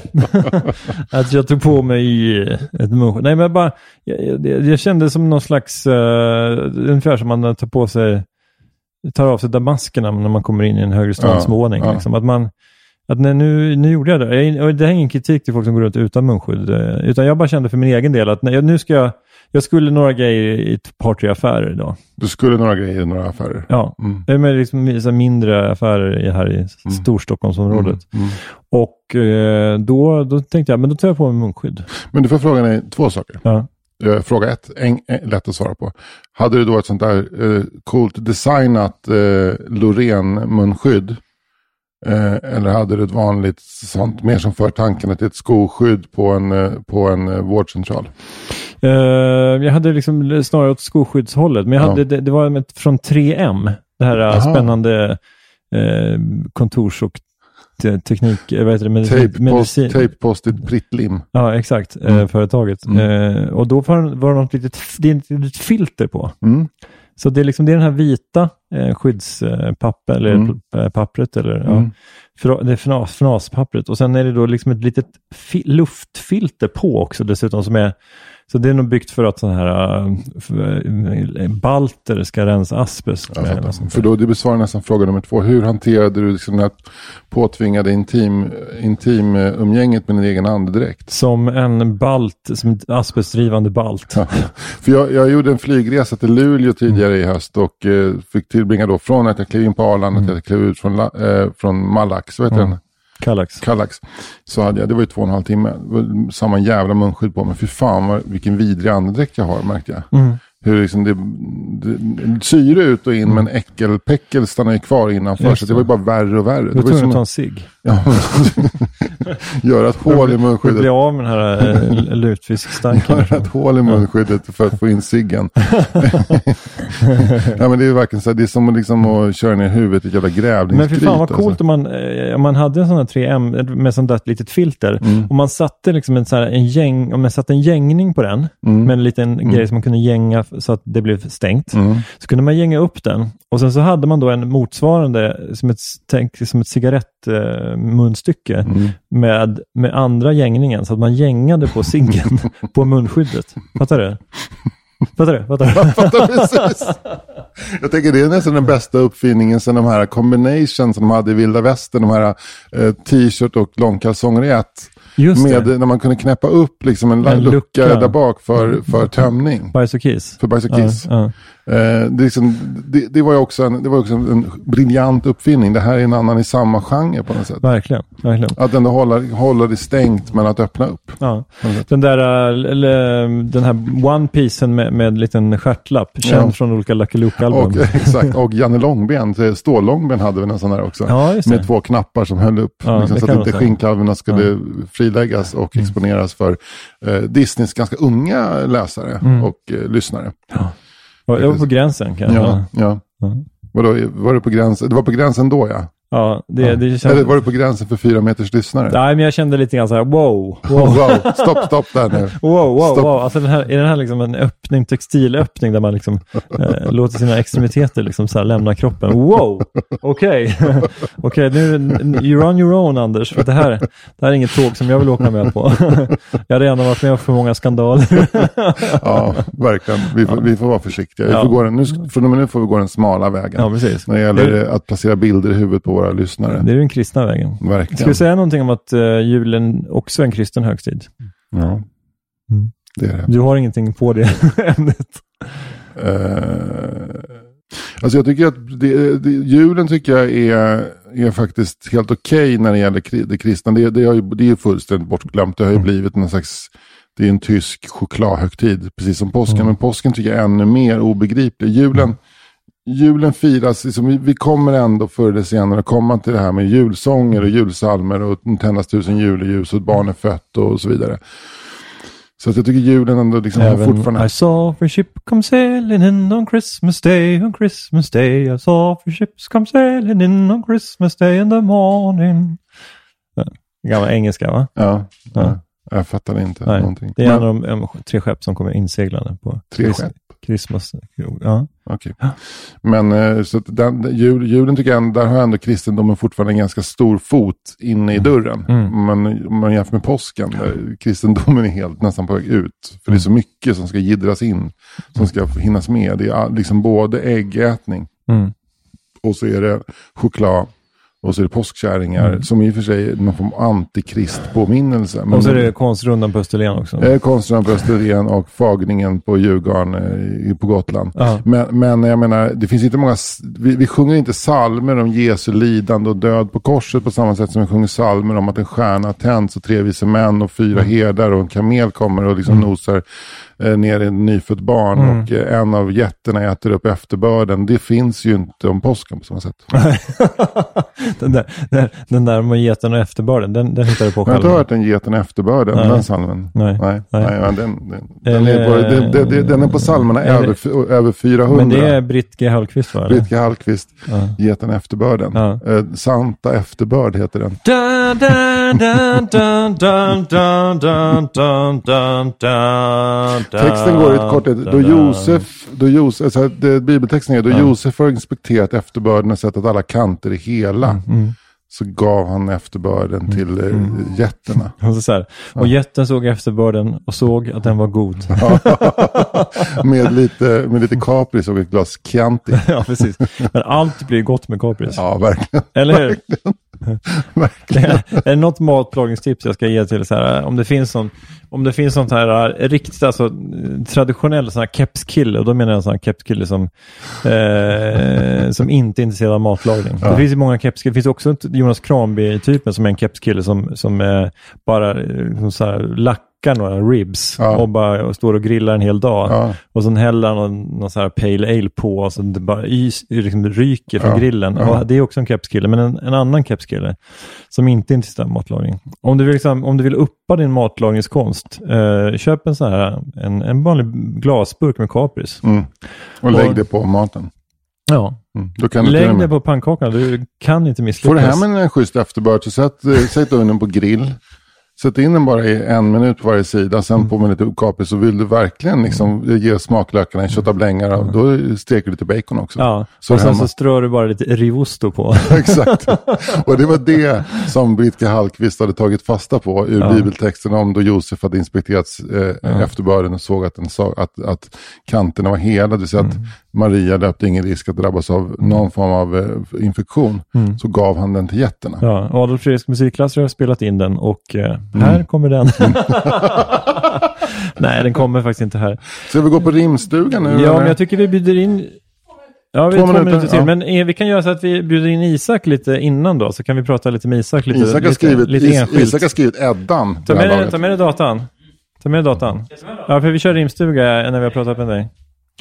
att jag tog på mig ett munskydd. Nej, men bara, jag, jag, jag kände som någon slags, uh, ungefär som man tar på sig, tar av sig damaskerna när man kommer in i en högre ståndsvåning. Ja, liksom. ja. Att man, att när nu, nu gjorde jag det. Jag, det är ingen kritik till folk som går runt utan munskydd. Utan jag bara kände för min egen del att nej, nu ska jag, jag skulle några grejer i ett par, tre affärer idag. Du skulle några grejer i några affärer? Ja, mm. det är liksom så mindre affärer här i mm. Storstockholmsområdet. Mm. Mm. Och eh, då, då tänkte jag, men då tar jag på mig munskydd. Men du får fråga dig två saker. Ja. Fråga ett, en, en, lätt att svara på. Hade du då ett sånt där eh, coolt designat eh, Loreen-munskydd? Eh, eller hade du ett vanligt sånt, mer som för tanken till ett skoskydd på en, eh, på en eh, vårdcentral? Uh, jag hade liksom snarare åt skoskyddshållet. Men jag hade, ja. det, det var ett, från tre M. Det här Aha. spännande eh, kontors- och te- teknik. Vad heter det? Medicin, tape, medicin. Post, tape posted prittlim. Ja, exakt. Mm. Eh, företaget. Mm. Eh, och då var, var det något litet, det är ett litet filter på. Mm. Så det är liksom det är den här vita eh, skyddspapper eller mm. pappret eller mm. ja, för, det är fnas, fnaspappret och sen är det då liksom ett litet fi, luftfilter på också dessutom som är så det är nog byggt för att sådana här uh, balter ska rensa asbest. Ja, för då det besvarar nästan fråga nummer två. Hur hanterade du liksom det påtvingade intim, intim umgänget med din egen andedräkt? Som en balt, som en asbestdrivande balt. Ja. För jag, jag gjorde en flygresa till Luleå tidigare mm. i höst och uh, fick tillbringa då från att jag klev in på Arlanda mm. till att jag klev ut från, uh, från Malax, vad heter mm. den? Kallax. Kallax. Så hade jag, det var ju två och en halv timme. Samma jävla munskydd på mig. Fy fan vad, vilken vidrig andedräkt jag har, märkte jag. Mm. Hur liksom det, det syre ut och in mm. men äckelpäckel stannar ju kvar innanför. Så det var ju bara värre och värre. Du var tvungen att ta en cigg. Ja, göra ett hål i munskyddet. Bli av med den här äh, lutfiskstanken. Göra ett hål i munskyddet för att få in ciggen. Ja, men det är verkligen så här, det är som liksom att köra ner huvudet i ett jävla grävlingsgryt. Men för fan vad coolt alltså. om, man, om man hade en sån här tre M med sånt där litet filter. Mm. Och man satte liksom en, så här, en gäng, om man satte en gängning på den mm. med en liten mm. grej som man kunde gänga så att det blev stängt. Mm. Så kunde man gänga upp den. Och sen så hade man då en motsvarande som ett, tänk, som ett cigarettmunstycke eh, mm. med, med andra gängningen. Så att man gängade på ciggen på munskyddet. Fattar du? Fattar du? Fattar du? Jag fattar precis. Jag tänker det är nästan den bästa uppfinningen sen de här combinations som de hade i Vilda Västern. De här eh, t-shirt och långkalsonger i ett. Just med, det. När man kunde knäppa upp liksom en, en lucka, lucka där bak för, för tömning. Bajs och kiss. För bajs och kiss. Ja, ja. Eh, det, liksom, det, det var ju också, en, det var också en briljant uppfinning. Det här är en anan i samma genre på något sätt. Verkligen. verkligen. Att ändå hålla, hålla det stängt men att öppna upp. Ja. Den där eller, den här One Piecen med, med en liten stjärtlapp. Känd ja. från olika Lucky Luke-album. Och, exakt. Och Janne Långben, Stålångben hade vi en sån där också. Ja, med två knappar som höll upp. Ja, liksom, så att inte skinnkalvorna skulle ja. friläggas och mm. exponeras för eh, Disneys ganska unga läsare mm. och eh, lyssnare. Ja. Jag var på gränsen kanske. Ja, ja. ja. Vadå, var du på gränsen? Det var på gränsen då, ja. Ja, det, ja. det kändes... Eller var du på gränsen för fyra meters lyssnare? Nej, men jag kände lite grann så här, wow. Wow, wow. stopp, stopp där nu. Wow, wow, stopp. wow. Alltså den här, är den här liksom en öppning, textilöppning där man liksom eh, låter sina extremiteter liksom så här lämna kroppen. Wow, okej. Okay. Okej, okay, nu you're on your own, Anders. För det här, det här är inget tåg som jag vill åka med på. Jag har redan varit med om för många skandaler. Ja, verkligen. Vi får, vi får vara försiktiga. Vi får ja. gå den, nu, från och med nu får vi gå den smala vägen. Ja, precis. När det gäller det... att placera bilder i huvudet på våra lyssnare. Det är den kristna vägen. Verkligen. Ska vi säga någonting om att uh, julen också är en kristen högtid? Ja, mm. det är det. Du har ingenting på det ämnet? Uh, alltså jag tycker att det, det, julen tycker jag är, är faktiskt helt okej okay när det gäller det kristna. Det, det, har ju, det är ju fullständigt bortglömt. Det har ju mm. blivit någon slags, det är en tysk chokladhögtid, precis som påsken. Mm. Men påsken tycker jag är ännu mer obegriplig. Julen mm. Julen firas, liksom, vi, vi kommer ändå förr eller senare komma till det här med julsånger och julsalmer och tändas tusen juleljus och ett barn är fött och så vidare. Så att jag tycker julen ändå liksom Även fortfarande... I saw a ship come sailing in on Christmas day, on Christmas day. I saw a ships come sailing in on Christmas day in the morning. Ja, gamla engelska, va? Ja, ja. ja. Jag fattar inte Nej, någonting. Det är Men... en av de um, tre skepp som kommer inseglande på tre Christ- skepp? Christmas. Ja. Okej. Okay. Men så att den, jul, julen tycker jag, där har ändå kristendomen fortfarande en ganska stor fot inne i dörren. Mm. Men om man jämför med påsken, där kristendomen är helt nästan på väg ut. För mm. det är så mycket som ska gidras in, som ska hinnas med. Det är liksom både äggätning mm. och så är det choklad. Och så är det påskkärringar mm. som i och för sig är någon form av antikristpåminnelse. Men och så är det konstrundan på Österlen också. Eh, konstrundan på Österlen och fagningen på Djurgården eh, på Gotland. Men, men jag menar, det finns inte många, vi, vi sjunger inte salmer om Jesu lidande och död på korset på samma sätt som vi sjunger salmer om att en stjärna tänds och tre vise män och fyra mm. herdar och en kamel kommer och liksom mm. nosar eh, ner i en nyfött barn mm. och eh, en av jätterna äter upp efterbörden. Det finns ju inte om påsken på samma sätt. Den där, den, den där med geten och efterbörden, den, den hittar du på själv. Jag har inte hört den geten och efterbörden, nej. den salmen. Nej, nej, nej. nej den, den, den, är på, den, den, den, den är på salmerna över, över fyrahundra. Men det är Britt G. Hallqvist, va? Britt G. Hallqvist, ja. Geten och efterbörden. Ja. Eh, Santa efterbörd heter den. Dun, dun, dun, dun, dun, dun, dun, dun, dun, dun, texten går i ett korthet. Då Josef, då Josef alltså, det, bibeltexten är då ja. Josef har inspekterat efterbörden och sett att alla kanter är hela. Mm. Så gav han efterbörden mm. till eh, mm. jätterna. Och, så så här, och ja. jätten såg efterbörden och såg att den var god. med, lite, med lite kapris och ett glas Chianti. Ja, precis. Men allt blir gott med kapris. Ja, verkligen. Eller hur? Verkligen. verkligen. Är det något matlagningstips jag ska ge till så här, om det finns sån, om det finns sånt här riktigt alltså traditionell sån här kepskille, och då menar jag en sån här kepskille som eh, som inte är intresserad av matlagning. Ja. Det finns ju många kepskille. Det finns också Jonas Kranby-typen som är en kepskille som, som eh, bara som så här, lack hackar några ribs Ja. och bara och står och grillar en hel dag. Ja. Och sen häller han någon, någon så här pale ale på och så det bara ys, liksom ryker från Ja. grillen. Ja. Och det är också en kepskille, men en, en annan kepskille som inte är intresserad av matlagning. Om du vill, liksom, om du vill uppa din matlagningskonst, eh, köp en sån här en, en vanlig glasburk med kapris. Mm. Och lägg Och- det på maten. Ja. Mm. Då kan du till och Lägg det med- på pannkakorna, du kan inte Får misslyckas. du hem en schysst efterbörd så sätt, eh, sätt ugnen på grill. Sätt in den bara i en minut på varje sida. Sen Mm. på med lite kapris så vill du verkligen liksom ge smaklökarna en köttablängare. Och då steker du lite bacon också. Ja, Så och sen hemma. så strör du bara lite rivosto på. Exakt. Och det var det som Britka Hallqvist hade tagit fasta på ur Ja. bibeltexten om då Josef hade inspekterat eh, Ja. efterbörden och såg att, den sa, att, att kanterna var hela. Det vill säga att Mm. Maria löpte ingen risk att drabbas av någon form av eh, infektion. Mm. Så gav han den till getterna. Ja, Adolf Fredriks musikklasser har spelat in den och eh, här kommer den. Nej, den kommer faktiskt inte här. Ska vi gå på rimstugan nu? Ja, eller? men jag tycker vi bjuder in... Ja, vi Två har två minuter, minuter till. ja. Men eh, vi kan göra så att vi bjuder in Isak lite innan då. Så kan vi prata lite med Isak lite, Isak har lite, skrivit, lite Is, enskilt. Isak har skrivit Eddan. Ta det här med, dig- laget. ta med dig datan. Ta med dig datan. Ja, för vi kör rimstuga när vi har pratat med dig.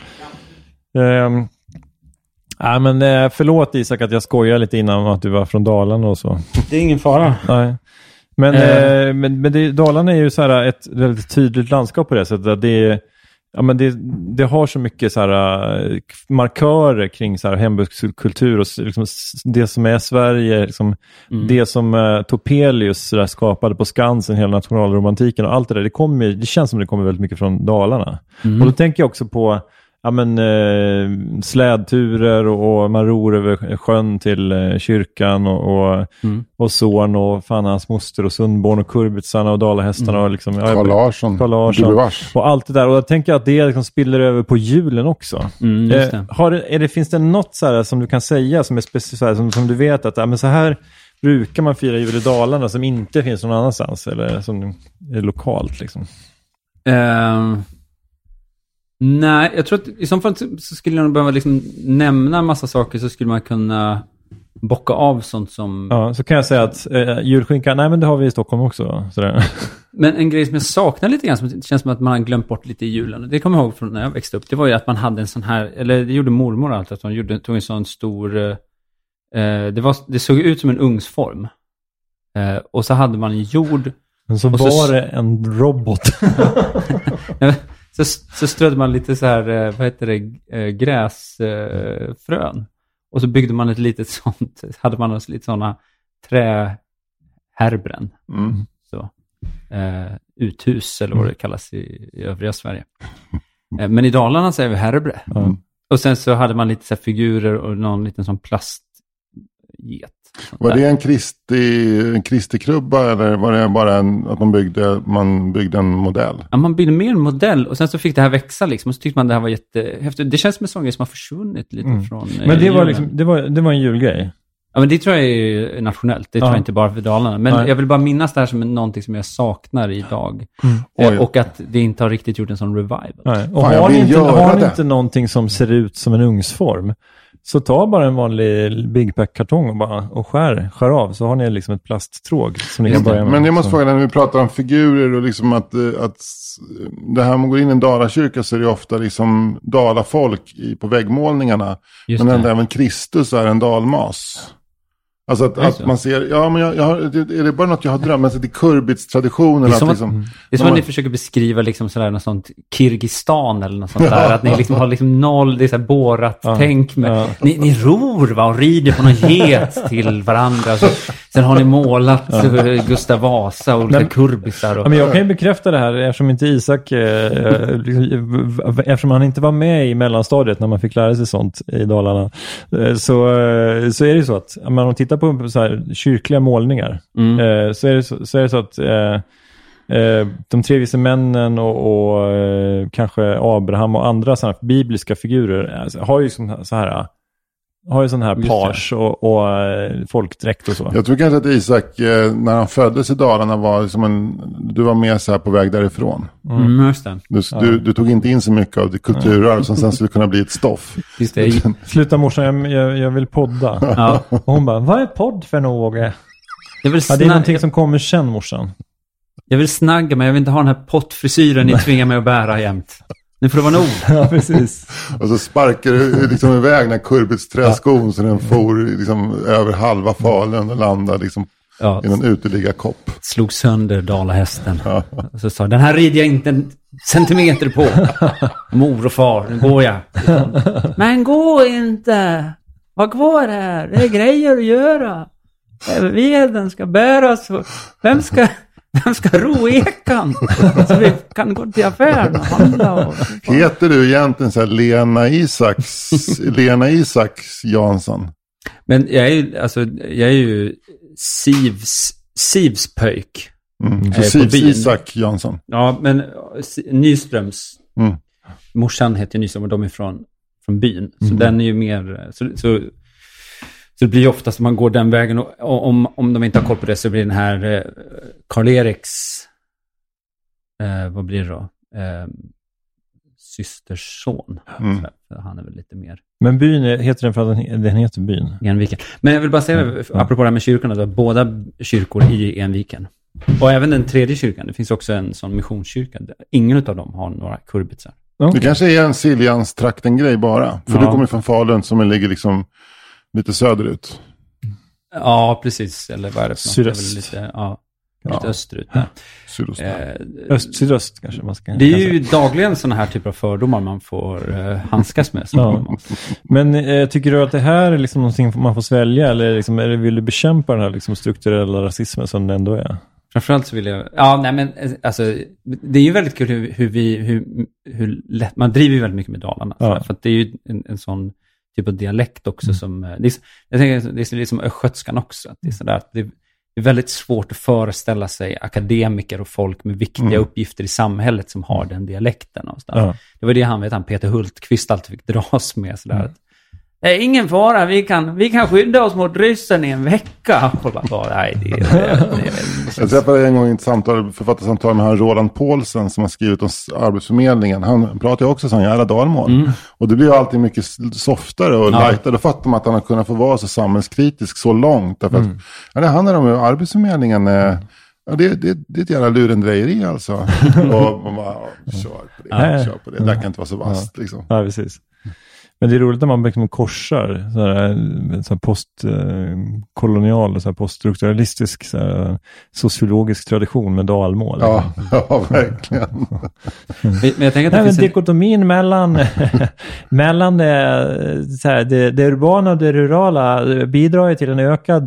Um, ja, men eh, förlåt Isak att jag skojar lite innan om att du var från Dalarna och så. Det är ingen fara. Nej. Men, Eh. eh, men, men det, Dalarna är ju så här ett väldigt tydligt landskap på det sättet. Att det, är, ja, men det, det har så mycket så här, eh, markörer kring så här hembygdskultur och s- liksom, s- det som är Sverige. Liksom, Mm. Det som eh, Topelius så där, skapade på Skansen, hela nationalromantiken och allt det där. Det, kommer, det känns som det kommer väldigt mycket från Dalarna. Mm. Och då tänker jag också på ja, men, eh, slädturer och, och man ror över sjön till eh, kyrkan och, och, Mm. och son och fan hans moster och Sundborn och Kurbitsarna och Dalahästarna och liksom, ja, Carl Larsson. Carl Larsson. Gubevars. Och allt det där. Och jag tänker att det liksom spiller över på julen också. Mm, just det. Eh, har det, är det, finns det något så här som du kan säga som är specifikt, som, som du vet att ja, men så här brukar man fira jul i Dalarna som inte finns någon annanstans eller som är lokalt liksom? Eh, nej, jag tror att i så fall så så skulle jag nog behöva liksom nämna en massa saker, så skulle man kunna bocka av sånt som... Ja, så kan jag säga att eh, julskinka, nej men det har vi i Stockholm också. Sådär. Men en grej som jag saknar lite grann, som det känns som att man har glömt bort lite i julen. Det kommer jag ihåg från när jag växte upp. Det var ju att man hade en sån här, eller det gjorde mormor alltid, att hon gjorde, tog en sån stor... Eh, det, var, det såg ut som en ugnsform. Eh, och så hade man en jord... Men så och var det en robot. så, så strödde man lite så här, eh, vad heter det, eh, gräsfrön. Eh, och så byggde man ett litet sånt, hade man alltså lite sådana trähärbren. Mm. Så, eh, uthus eller vad det kallas i, i övriga Sverige. Eh, men i Dalarna säger vi härbre. Mm. Och sen så hade man lite så här figurer och någon liten sån plastget. Var det en Kristi, en Kristi krubba eller var det bara en, att man byggde, man byggde en modell? Ja, man byggde mer en modell och sen så fick det här växa liksom, och så tyckte man det här var jättehäftigt. Det känns som en sån grej som har försvunnit lite Mm. från Men det eh, var, julen. liksom, det, var, det var en julgrej. Ja, men det tror jag är nationellt. Det Ja. tror jag inte bara för Dalarna. Men Nej. jag vill bara minnas det här som någonting som jag saknar idag. Mm. Eh, Oj. och att det inte har riktigt gjort en sån revival. Nej. Och Fan, jag har ni, vill inte, göra har ni det. inte någonting som ser ut som en ugnsform, så ta bara en vanlig Big Pack-kartong och, bara, och skär, skär av. Så har ni liksom ett plasttråg som ni kan börja med. Men jag måste Så. fråga dig, när vi pratar om figurer och liksom att, eh, att det här med att gå in i en dalakyrka så är det ofta liksom dalafolk i, på väggmålningarna. Just men det. även Kristus är en dalmas. Alltså att, Är det att så? man ser, ja men jag, jag har, det- är det bara något jag har drömt? Alltså det är Kurbits-traditionen. Det är att som att- liksom, Det är som man- att ni försöker beskriva liksom sådär något sånt Kirgistan eller något sånt där. Att ni liksom har liksom noll, det är såhär bårat Ja. tänk med. Ja. Ni, ni ror va och rider på någon get till varandra. Så, sen har ni målat eh, Gustav Vasa och olika Men- kurbisar. Och, Ja, men jag kan ju bekräfta det här eftersom inte Isak, eh, liksom, eftersom han inte var med i mellanstadiet när man fick lära sig sånt i Dalarna, eh, så, eh, så är det så att om man tittar på så här, kyrkliga målningar, Mm. eh, så, är det så, så är det så att eh, eh, de tre vise männen och, och eh, kanske Abraham och andra sådana bibliska figurer alltså, har ju som, så här har ju sån här Just det. page och, och eh, folkdräkt och så. Jag tror kanske att Isak, eh, när han föddes i Dalarna var liksom en, du var mer så här på väg därifrån. mm, just det. Du, du, du tog inte in så mycket av det kulturarv som sen skulle kunna bli ett stoff. Just det. Sluta morsan, jag, jag, jag vill podda. Ja. Och hon bara, vad är podd för något? Jag vill Ja, det är sna- någonting som kommer sen morsan. Jag vill snagga mig, jag vill inte ha den här pottfrisyren ni tvingar mig att bära jämt. Nu får det vara nog. Ja, precis. Och så sparkar du liksom iväg när Kurbits träskon ja. Så den for liksom över halva Falun och landade liksom ja. I någon uteliga kopp. Slog sönder dalahästen. Ja. Och så sa den här rider jag inte en centimeter på. Mor och far, nu går jag. Men gå inte. Var kvar här. Det är grejer att göra. Veden ska bäras. Vem ska... Vem ska ro ekan? Så vi kan gå till affären och handla. Och... Heter du egentligen så här Lena Isaks, Lena Isaks Jansson? Men jag är ju, alltså, jag är ju Sivs, Sivs pöjk. Mm. Så Sivs Isak Jansson? Ja, men Nyströms. Mm. Morsan heter Nyström och de är från, från byn. Så Mm. den är ju mer... Så, så, Så det blir ju ofta som man går den vägen och, och om, om de inte har koll på det så blir den här eh, Karl-Eriks eh, vad blir det då? Eh, systerson. Mm. Så, han är väl lite mer... Men byn heter den för att den, den heter byn? Enviken. Men jag vill bara säga, mm. apropå det här med kyrkorna, då, båda kyrkor i Enviken. Och även den tredje kyrkan, det finns också en sån missionskyrka. Ingen av dem har några kurbitsar. Okay. Det kanske är en Siljans trakten-grej bara. För ja. Du kommer från Falun som ligger liksom lite söderut. Ja, precis. Eller vad är det för något? Sydöst. Lite, ja, lite ja. österut där. Sydost. Eh, Öst, sydöst kanske man ska. Det är ju dagligen sådana här typer av fördomar man får eh, handskas med. Ja. Men eh, tycker du att det här är liksom någonting man får svälja? Eller liksom, är det, vill du bekämpa den här liksom, strukturella rasismen som det ändå är? Framförallt så vill jag... Ja, nej men alltså, det är ju väldigt kul hur, hur vi... Hur, hur lätt... Man driver ju väldigt mycket med Dalarna. Ja. För att det är ju en, en sån typ av dialekt också mm. som... Det är, jag tänker det är liksom östgötskan också. Att det är sådär att det är väldigt svårt att föreställa sig akademiker och folk med viktiga mm. uppgifter i samhället som har den dialekten. Och ja. Det var det han vet, han Peter Hultqvist alltid fick dras med. Sådär mm. att, det är ingen fara, vi kan, vi kan skydda oss mot ryssen i en vecka. Och bara, nej, det, det, det, det, jag träffade en gång i ett samtal, författarsamtal med han Roland Paulsen som har skrivit om Arbetsförmedlingen. Han pratar ju också sån jävla dalmål. Mm. Och det blir ju alltid mycket softare och ja. lightare. Då fattar man att han har kunnat få vara så samhällskritisk så långt. Därför mm. att, ja, det handlar om Arbetsförmedlingen. Eh, ja, det, det, det är ett jävla lurendrejeri alltså. Och man bara, kör på det, ja. kör på det. Det där kan inte vara så vast liksom. Ja, precis. Men det är roligt när man liksom korsar så här, så här postkolonial och så här poststrukturalistisk så här, sociologisk tradition med dalmål. Ja, ja verkligen. Men jag tänker att det Nej, finns men dikotomin mellan, mellan det, så här, det, det urbana och det rurala bidrar ju till en ökad...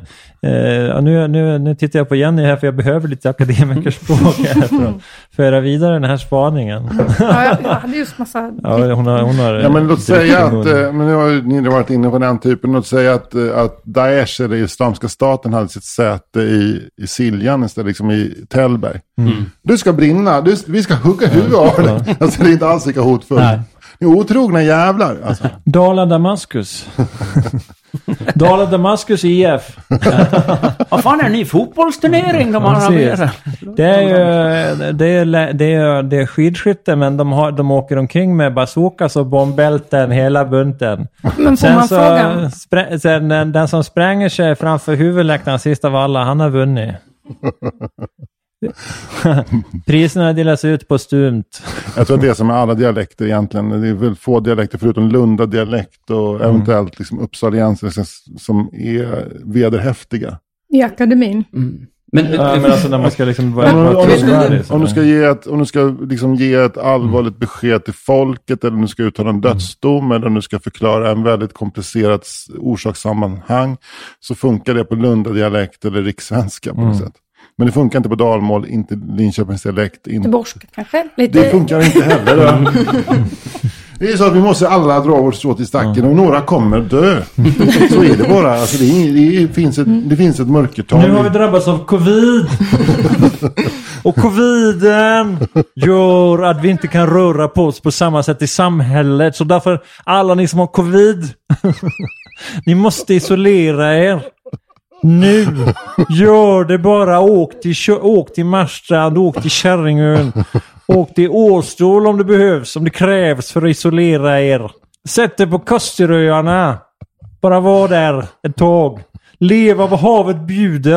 Uh, nu, nu, nu tittar jag på Jenny här för jag behöver lite akademikerspråk här för att föra vidare den här spaningen. Ja, jag, jag hade just massa... Ja, hon har, hon har, ja, men låt säga att, men nu har ni varit inne på den typen, låt säga att, att Daesh eller Islamiska staten hade sitt säte i, i Siljan istället, liksom i Tällberg. Mm. Du ska brinna, du, vi ska hugga huvudet av dig. Alltså det är inte alls lika hotfullt. Ni är otrogna jävlar. Alltså. Dala Damaskus. Dala Damaskus I F. Vad fan är en ny fotbollsturnering de har arrangerat? Det är ju det är, det är, det är skidskytte, men de, har, de åker omkring med bazookas och bombbälten hela bunten. Men får man fråga? Sprä, sen den, den som spränger sig framför huvudläktaren sist av alla, han har vunnit. Priserna delas ut på stumt. Jag tror att det är som är alla dialekter egentligen. Det är väl få dialekter förutom Lunda-dialekt och mm. eventuellt liksom Uppsalienser som är vederhäftiga. I akademin. Mm. Men, ja, men alltså när man ska liksom vara om, om, du, om du ska ge ett, om du ska liksom ge ett allvarligt besked till folket, eller om du ska uttala en dödsdom, eller om du ska förklara en väldigt komplicerat orsakssammanhang, så funkar det på Lunda-dialekt eller rikssvenska på något mm. sätt. Men det funkar inte på dalmål, inte Linköpings dialekt. Inte borska kanske? Lite... Det funkar inte heller. Det är så att vi måste alla dra vårt strå till stacken och några kommer dö. Så är det bara. Alltså det, är, det, finns ett, det finns ett mörkertal. Nu har vi drabbats av covid. Och coviden gör att vi inte kan röra på oss på samma sätt i samhället. Så därför, alla ni som har covid, ni måste isolera er. Nu, gör det bara. Åk till, åk till Marstrand, åk till Kärringön, åk till Åstol om det behövs, om det krävs för att isolera er. Sätt er på Kosteröarna. Bara var där ett tag. Leva vad havet bjuder.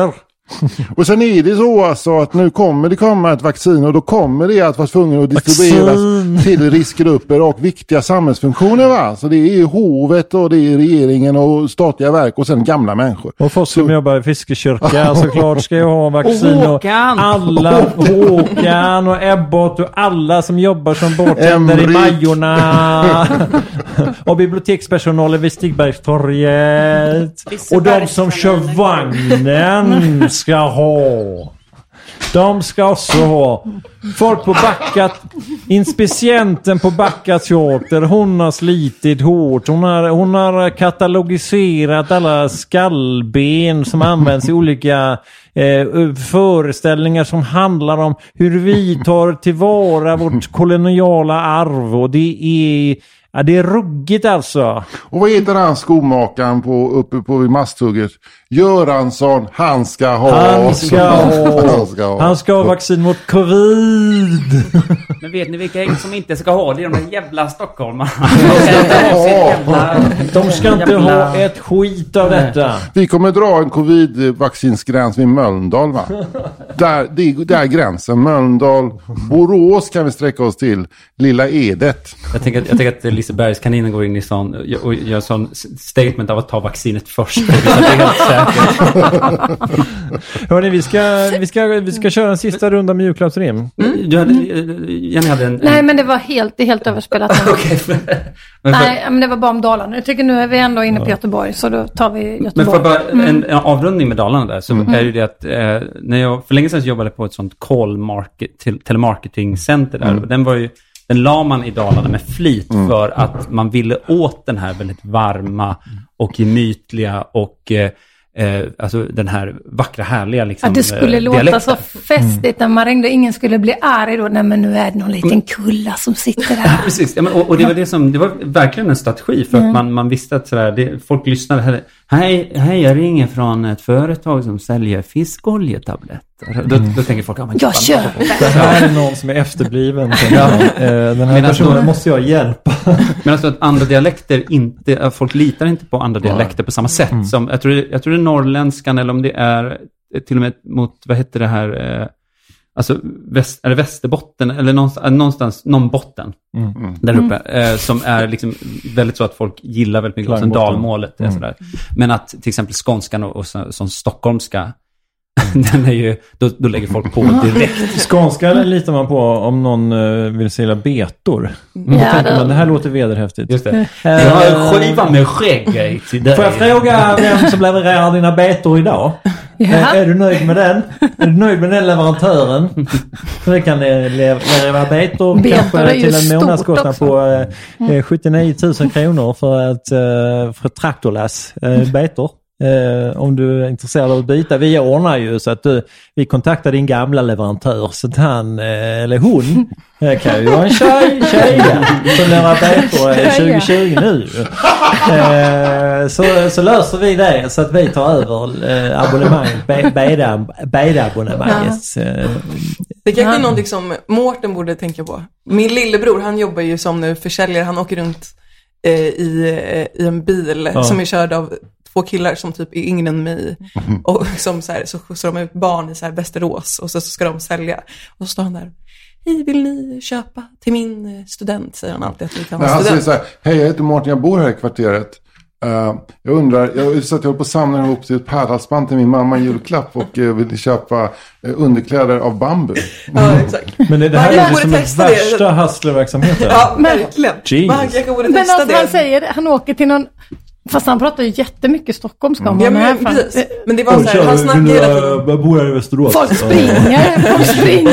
Och sen är det så alltså att nu kommer det komma ett vaccin och då kommer det att vara tvungen att distribueras vaccin till riskgrupper och viktiga samhällsfunktioner, va? Så det är ju hovet och det är regeringen och statliga verk och sen gamla människor. Och folk som så... jobbar i fiskekyrka såklart ska ju ha vaccin. Och Håkan! Och alla, Håkan och Ebbot och alla som jobbar som båtänder i Majorna. Och bibliotekspersonalen vid Stigbergstorget. Och de som kör vagnen ska ha. De ska också ha. Folk på Backat, inspicienten på Backats teater, hon har slitit hårt. Hon har, hon har katalogiserat alla skallben som används i olika eh, föreställningar som handlar om hur vi tar tillvara vårt koloniala arv. Och det är... Ja, det är ruggigt alltså. Och vad heter han skomakaren på, uppe på masthugget? Göransson, han ska ha. Han ska ha. han ska ha. Han ska ha vaccin mot covid. Men vet ni vilka som inte ska ha det? De där jävla stockholmarna. De ska inte ha ett skit av detta. Vi kommer dra en covid-vaccinsgräns vid Mölndal, va? Där, det, där är gränsen. Mölndal, Borås kan vi sträcka oss till. Lilla Edet. Jag tänker att, jag tänker att Lisebergs kaninen går in i sån och gör sån statement av att ta vaccinet först. Hörrni, vi ska, vi, ska, vi ska köra en sista runda med julklappsrim. Mm. Du hade, Jenny hade en, en... Nej, men det var helt, det är helt överspelat. okay, för, men för... Nej, men det var bara om Dalarna. Jag tycker nu är vi ändå inne på Göteborg, så då tar vi Göteborg. Men för bara en, mm. en avrundning med Dalarna där, så mm. är ju det att eh, när jag för länge sedan jobbade på ett sånt call market, till, telemarketingcenter där, mm. den var ju Den la man i Dalarna med flit mm. för att man ville åt den här väldigt varma och gemytliga och eh, eh, alltså den här vackra, härliga liksom, att det skulle eh, låta dialekten. Så festligt när man ringde. Ingen skulle bli arg då. Nej, men nu är det någon liten kulla som sitter där. Precis, ja, men, och, och det var det som, det var verkligen en strategi för mm. att man, man visste att sådär, det, folk lyssnade här. Hej, hej, jag ringer från ett företag som säljer fiskoljetabletter. Då, då tänker folk, ja, men jag kör. Det här är någon som är efterbliven. Ja. Den här personen då, måste jag hjälpa. Men alltså att andra dialekter inte, folk litar inte på andra dialekter på samma sätt. Mm. Som, jag, tror det, jag tror det är norrländskan eller om det är till och med mot, vad heter det här, eh, alltså väst, är det Västerbotten eller någonstans, någonstans någon botten mm. där uppe eh, som är liksom väldigt så att folk gillar väldigt mycket som dalmålet mm. sådär. Men att till exempel skånskan och, och så, som stockholmska den är ju, då, då lägger folk på direkt. Skånska litar man på om någon uh, vill sälja betor. Mm. Då ja, tänker då. man, det här låter vederhäftigt. Just det. Jag har en skiva med skägg till dig. Får jag fråga vem som levererar dina betor idag? Ja. Är, är du nöjd med den? Är du nöjd med den leverantören? Så det kan leverera betor, betor kanske till en månadskostnad på uh, sjuttionio tusen kronor för ett, uh, för ett traktorlass uh, betor. Eh, om du är intresserad av att byta. Vi ordnar ju så att du, vi kontaktar din gamla leverantör så att han eh, eller hon eh, kan ju vara en tjej, tjeja som levererar betor tjugo tjugo nu. Eh, så, så löser vi det så att vi tar över eh, abonnemanget, be, beda, beda abonnemanget. Eh. Det kanske är någonting som Mårten borde tänka på. Min lillebror, han jobbar ju som nu försäljare. Han åker runt eh, i, eh, i en bil ja. som är körd av två killar som typ är yngre än mig och som så här, så skjutsar de ut barn i så här Västerås och så, så ska de sälja och så står han där. Hej, vill ni köpa till min student, säger han alltid att vi kan ha student. Han säger så här, hej, jag heter Mårten, jag bor här i kvarteret. Uh, jag undrar, jag så att jag håller på att samla ihop till ett pärlhalsband till min mamma i julklapp och uh, vill köpa uh, underkläder av bambu. Ja, exakt. Men det här är som den värsta hustlerverksamheten. Ja, verkligen. Man, jag borde men testa alltså, det. Han säger, han åker till någon. Fast han pratar ju jättemycket stockholmska om mm. ja, men, precis. Men det var så här, han snackade hela tiden. Jag bor här i Västerås. Folk springer, folk springer.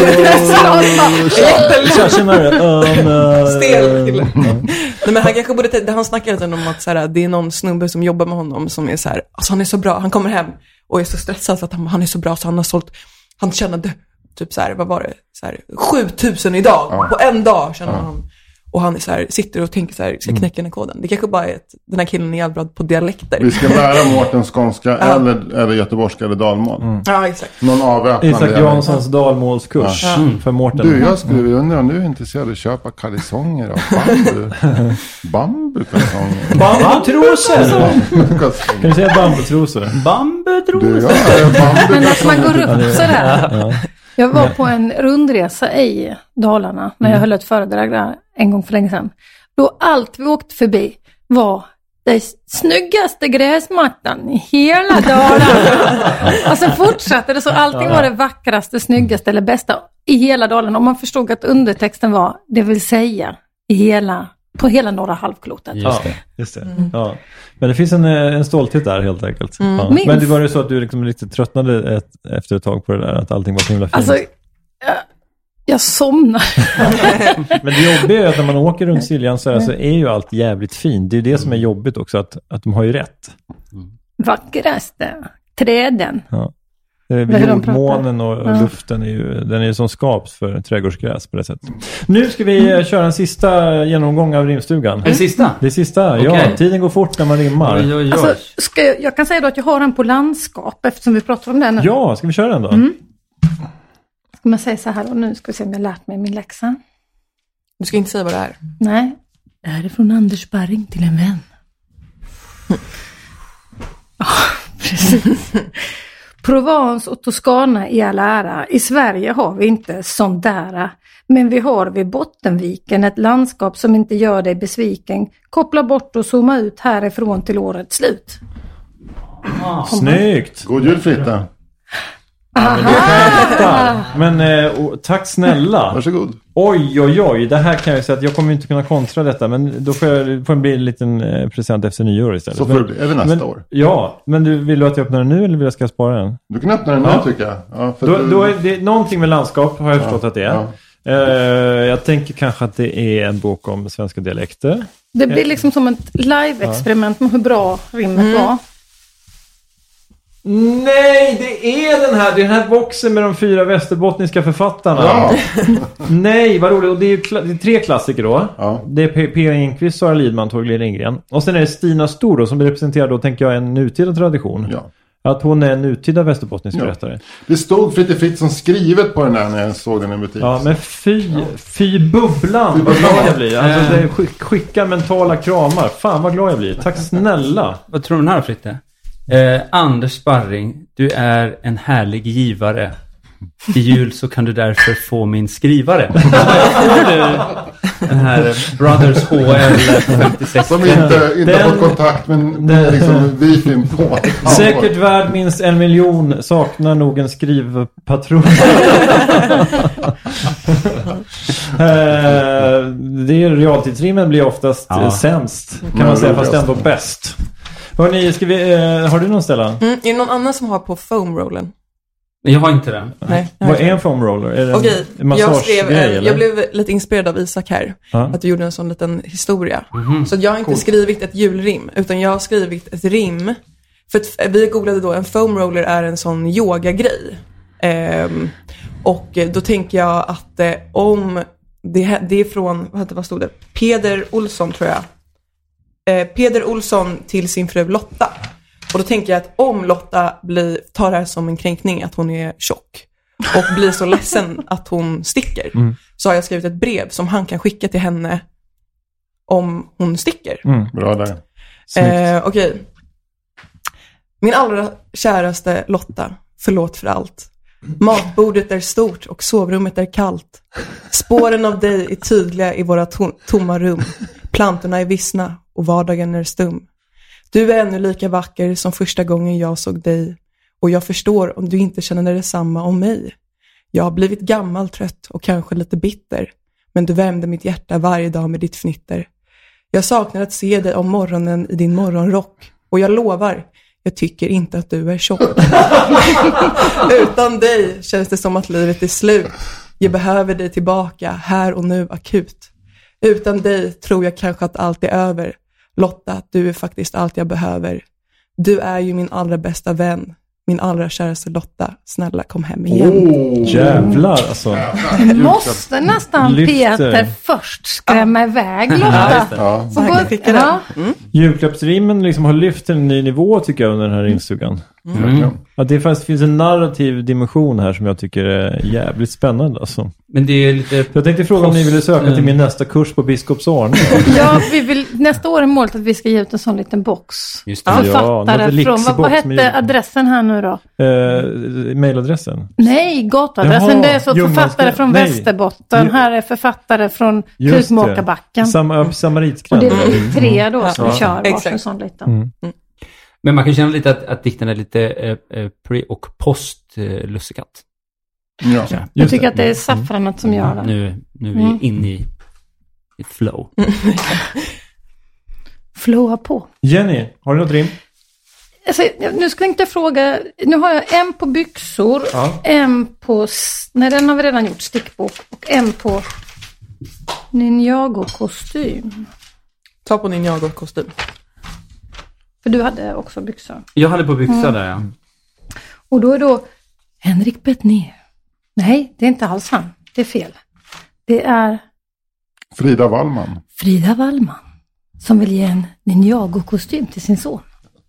Stel kille. Nej, men han kanske borde, det han snackade om att så här, det är någon snubbe som jobbar med honom som är så här, alltså han är så bra, han kommer hem och är så stressad så att han, han är så bra så han har sålt, han tjänade typ så här, vad var det, så här, sjutusen idag, ja. på en dag tjänade han. och han är så här, sitter och tänker så här, ska knäcka den här koden. Det kanske bara är att den här killen är jävla bra på dialekter. Vi ska lära Mårten skånska ja. eller, eller göteborgska eller dalmål. Mm. Ja, exakt. Någon avväpnande. Isak Janssons dalmålskurs ja. mm. för Mårten. Du, jag skulle undra om du är intresserad av att köpa kalsonger av bambu. Bambukalsonger. Bambutrosor. Kan du säga bambutrosor? Bambutrosor. Du, ja, Men att man går upp sådär. Ja. Jag var på en rundresa i Dalarna när jag mm. höll ett föredrag där en gång för länge sedan. Då allt vi åkte förbi var den snyggaste gräsmattan i hela Dalarna. Och så fortsatte det så allting var det vackraste, snyggaste eller bästa i hela Dalarna. Och man förstod att undertexten var, det vill säga, i hela, på hela norra halvklotet. Just det. Just det. Mm. Ja. Men det finns en, en stolthet där helt enkelt. Mm. Ja. Men det var ju så att du liksom lite tröttnade ett, efter ett tag på det där, att allting var så himla fint. Alltså, jag, jag somnar. Men det jobbiga är att när man åker runt Siljan så, så är ju allt jävligt fint. Det är ju det som är jobbigt också, att, att de har ju rätt. Mm. Vackraste träden. Ja. Jordmånen och ja. luften är ju, den är ju som skaps för trädgårdsgräs på det sättet. Nu ska vi mm. köra en sista genomgång av rimstugan. Är det sista? Det är sista, okay. Ja. Tiden går fort när man rimmar. Oj, oj, oj. Alltså, ska jag, jag kan säga då att jag har den på landskap eftersom vi pratar om den. Ja, ska vi köra den då? Mm. Ska man säga så här och nu ska vi se om jag lärt mig min läxa. Du ska inte säga vad det är. Nej, det här är från Anders Barring till en vän. Ja, precis. Provence och Toscana i all ära. I Sverige har vi inte sånt där. Men vi har vid Bottenviken ett landskap som inte gör dig besviken. Koppla bort och zooma ut härifrån till årets slut. Ah, snyggt! God jul, Fritta! Ja, men det kan jag hitta. Men eh, och, tack snälla. Varsågod. Oj, oj, oj. Det här kan jag säga att jag kommer inte kunna kontra detta. Men då får jag får det bli en liten eh, present efter nyår istället. Så får det bli, även nästa men, år. Ja, men du, vill du att jag öppnar den nu eller vill jag ska jag spara den? Du kan öppna den nu, ja. tycker jag. Ja, för då, du... då är det någonting med landskap, har jag förstått ja, att det är. Ja. Uh, jag tänker kanske att det är en bok om svenska dialekter. Det blir liksom som ett live-experiment med hur bra rimmet mm. var. Nej, det är den här, det är den här boxen med de fyra västerbottniska författarna. Ja. Nej, vad roligt. Och det är, kla- det är tre klassiker då. Ja. Det är P. P. Enquist, Sara Lidman, Torgler Lindgren. Och sen är det Stina Stor då, som representerar då, tänker jag, en nutida tradition. Ja. Att hon är en nutida västerbottnisk berättare. Ja. Det stod Fritte Fritt som skrivet på den där när jag såg den i butik. Ja, men fy, fy bubblan, vad glad jag blir. Alltså, det skick, skicka mentala kramar. Fan vad glad jag blir. Tack snälla. Vad tror du den här, Fritte? Eh, Anders Sparring, du är en härlig givare. I jul så kan du därför få min skrivare. Den här Brothers H L femtiosex. Som inte, inte den, har fått kontakt men det är liksom wifi på. Säkert värd minst en miljon, saknar nog en skrivpatron. Det är realtidsrimmen blir oftast ja. sämst, kan man säga, fast ändå bäst. Hörrni, ska vi, eh, har du någon ställa? Mm, är det någon annan som har på foam-rollen? Jag har inte den. Nej, vad är en foam roller? Är det Okej, en jag, skrev, grej, jag blev lite inspirerad av Isak här. Ah. Att du gjorde en sån liten historia. Mm-hmm. Så jag har inte cool. skrivit ett julrim, utan jag har skrivit ett rim. För att vi googlade då, en foam roller är en sån yoga-grej. Ehm, och då tänker jag att eh, om det, det är från, vad, vad stod det? Peder Olsson tror jag. Eh, Peder Olsson till sin fru Lotta. Och då tänker jag att om Lotta blir, tar det här som en kränkning att hon är tjock och blir så ledsen att hon sticker, mm. så har jag skrivit ett brev som han kan skicka till henne om hon sticker. Mm, bra där. Eh, Okej. Okay. Min allra käraste Lotta, förlåt för allt. Matbordet är stort och sovrummet är kallt. Spåren av dig är tydliga i våra to- tomma rum. Plantorna är vissna och vardagen är stum. Du är ännu lika vacker som första gången jag såg dig. Och jag förstår om du inte känner detsamma om mig. Jag har blivit gammal, trött och kanske lite bitter. Men du värmde mitt hjärta varje dag med ditt fnitter. Jag saknar att se dig om morgonen i din morgonrock. Och jag lovar, jag tycker inte att du är tjock. Utan dig känns det som att livet är slut. Jag behöver dig tillbaka, här och nu, akut. Utan dig tror jag kanske att allt är över. Lotta, du är faktiskt allt jag behöver. Du är ju min allra bästa vän. min allra käraste Lotta, snälla kom hem igen. Oh, jävlar alltså. Du måste nästan Lyfter. Peter först skrämma iväg Lotta. Ja. Så här kan Ja. mm. Julklappsrimmen liksom har lyft till en ny nivå tycker jag under den här instugan. Mm. Att det faktiskt finns en narrativ dimension här som jag tycker är jävligt spännande alltså. Men det är lite... Jag tänkte fråga om ni ville söka till min nästa kurs på Biskopsarn. Ja, vi vill, nästa år är målet att vi ska ge ut en sån liten box. Just det. Författare Ja, från, vad, vad hette adressen här nu då? Eh, mailadressen? Nej, gatuadressen. Jaha, Det är så Ljungmans- författare från nej. Västerbotten. Ju- Här är författare från Just det. Kukmåkarbacken. Sam- Och Samaritskran. det är vi tre då som Ja. kör varsin Exakt. sån liten. Mm. Men man kan känna lite att, att dikten är lite eh, eh, pre- och post-lussekatt. Ja. Jag tycker att det är saffranet som gör det. Nu, nu är vi Mm. inne i ett flow. Flowa på. Jenny, har du något rim? Alltså, nu ska jag inte fråga. Nu har jag en på byxor, Ja. en på... s- Nej, den har vi redan gjort, stickbok. Och en på Ninjago-kostym. Ta på din Ninjago-kostym. För du hade också byxor. Jag hade på byxa där, ja. Och då är då Henrik Bettner. Nej, det är inte alls han. Det är fel. Det är Frida Wallman. Frida Wallman som vill ge en Ninjago-kostym till sin son.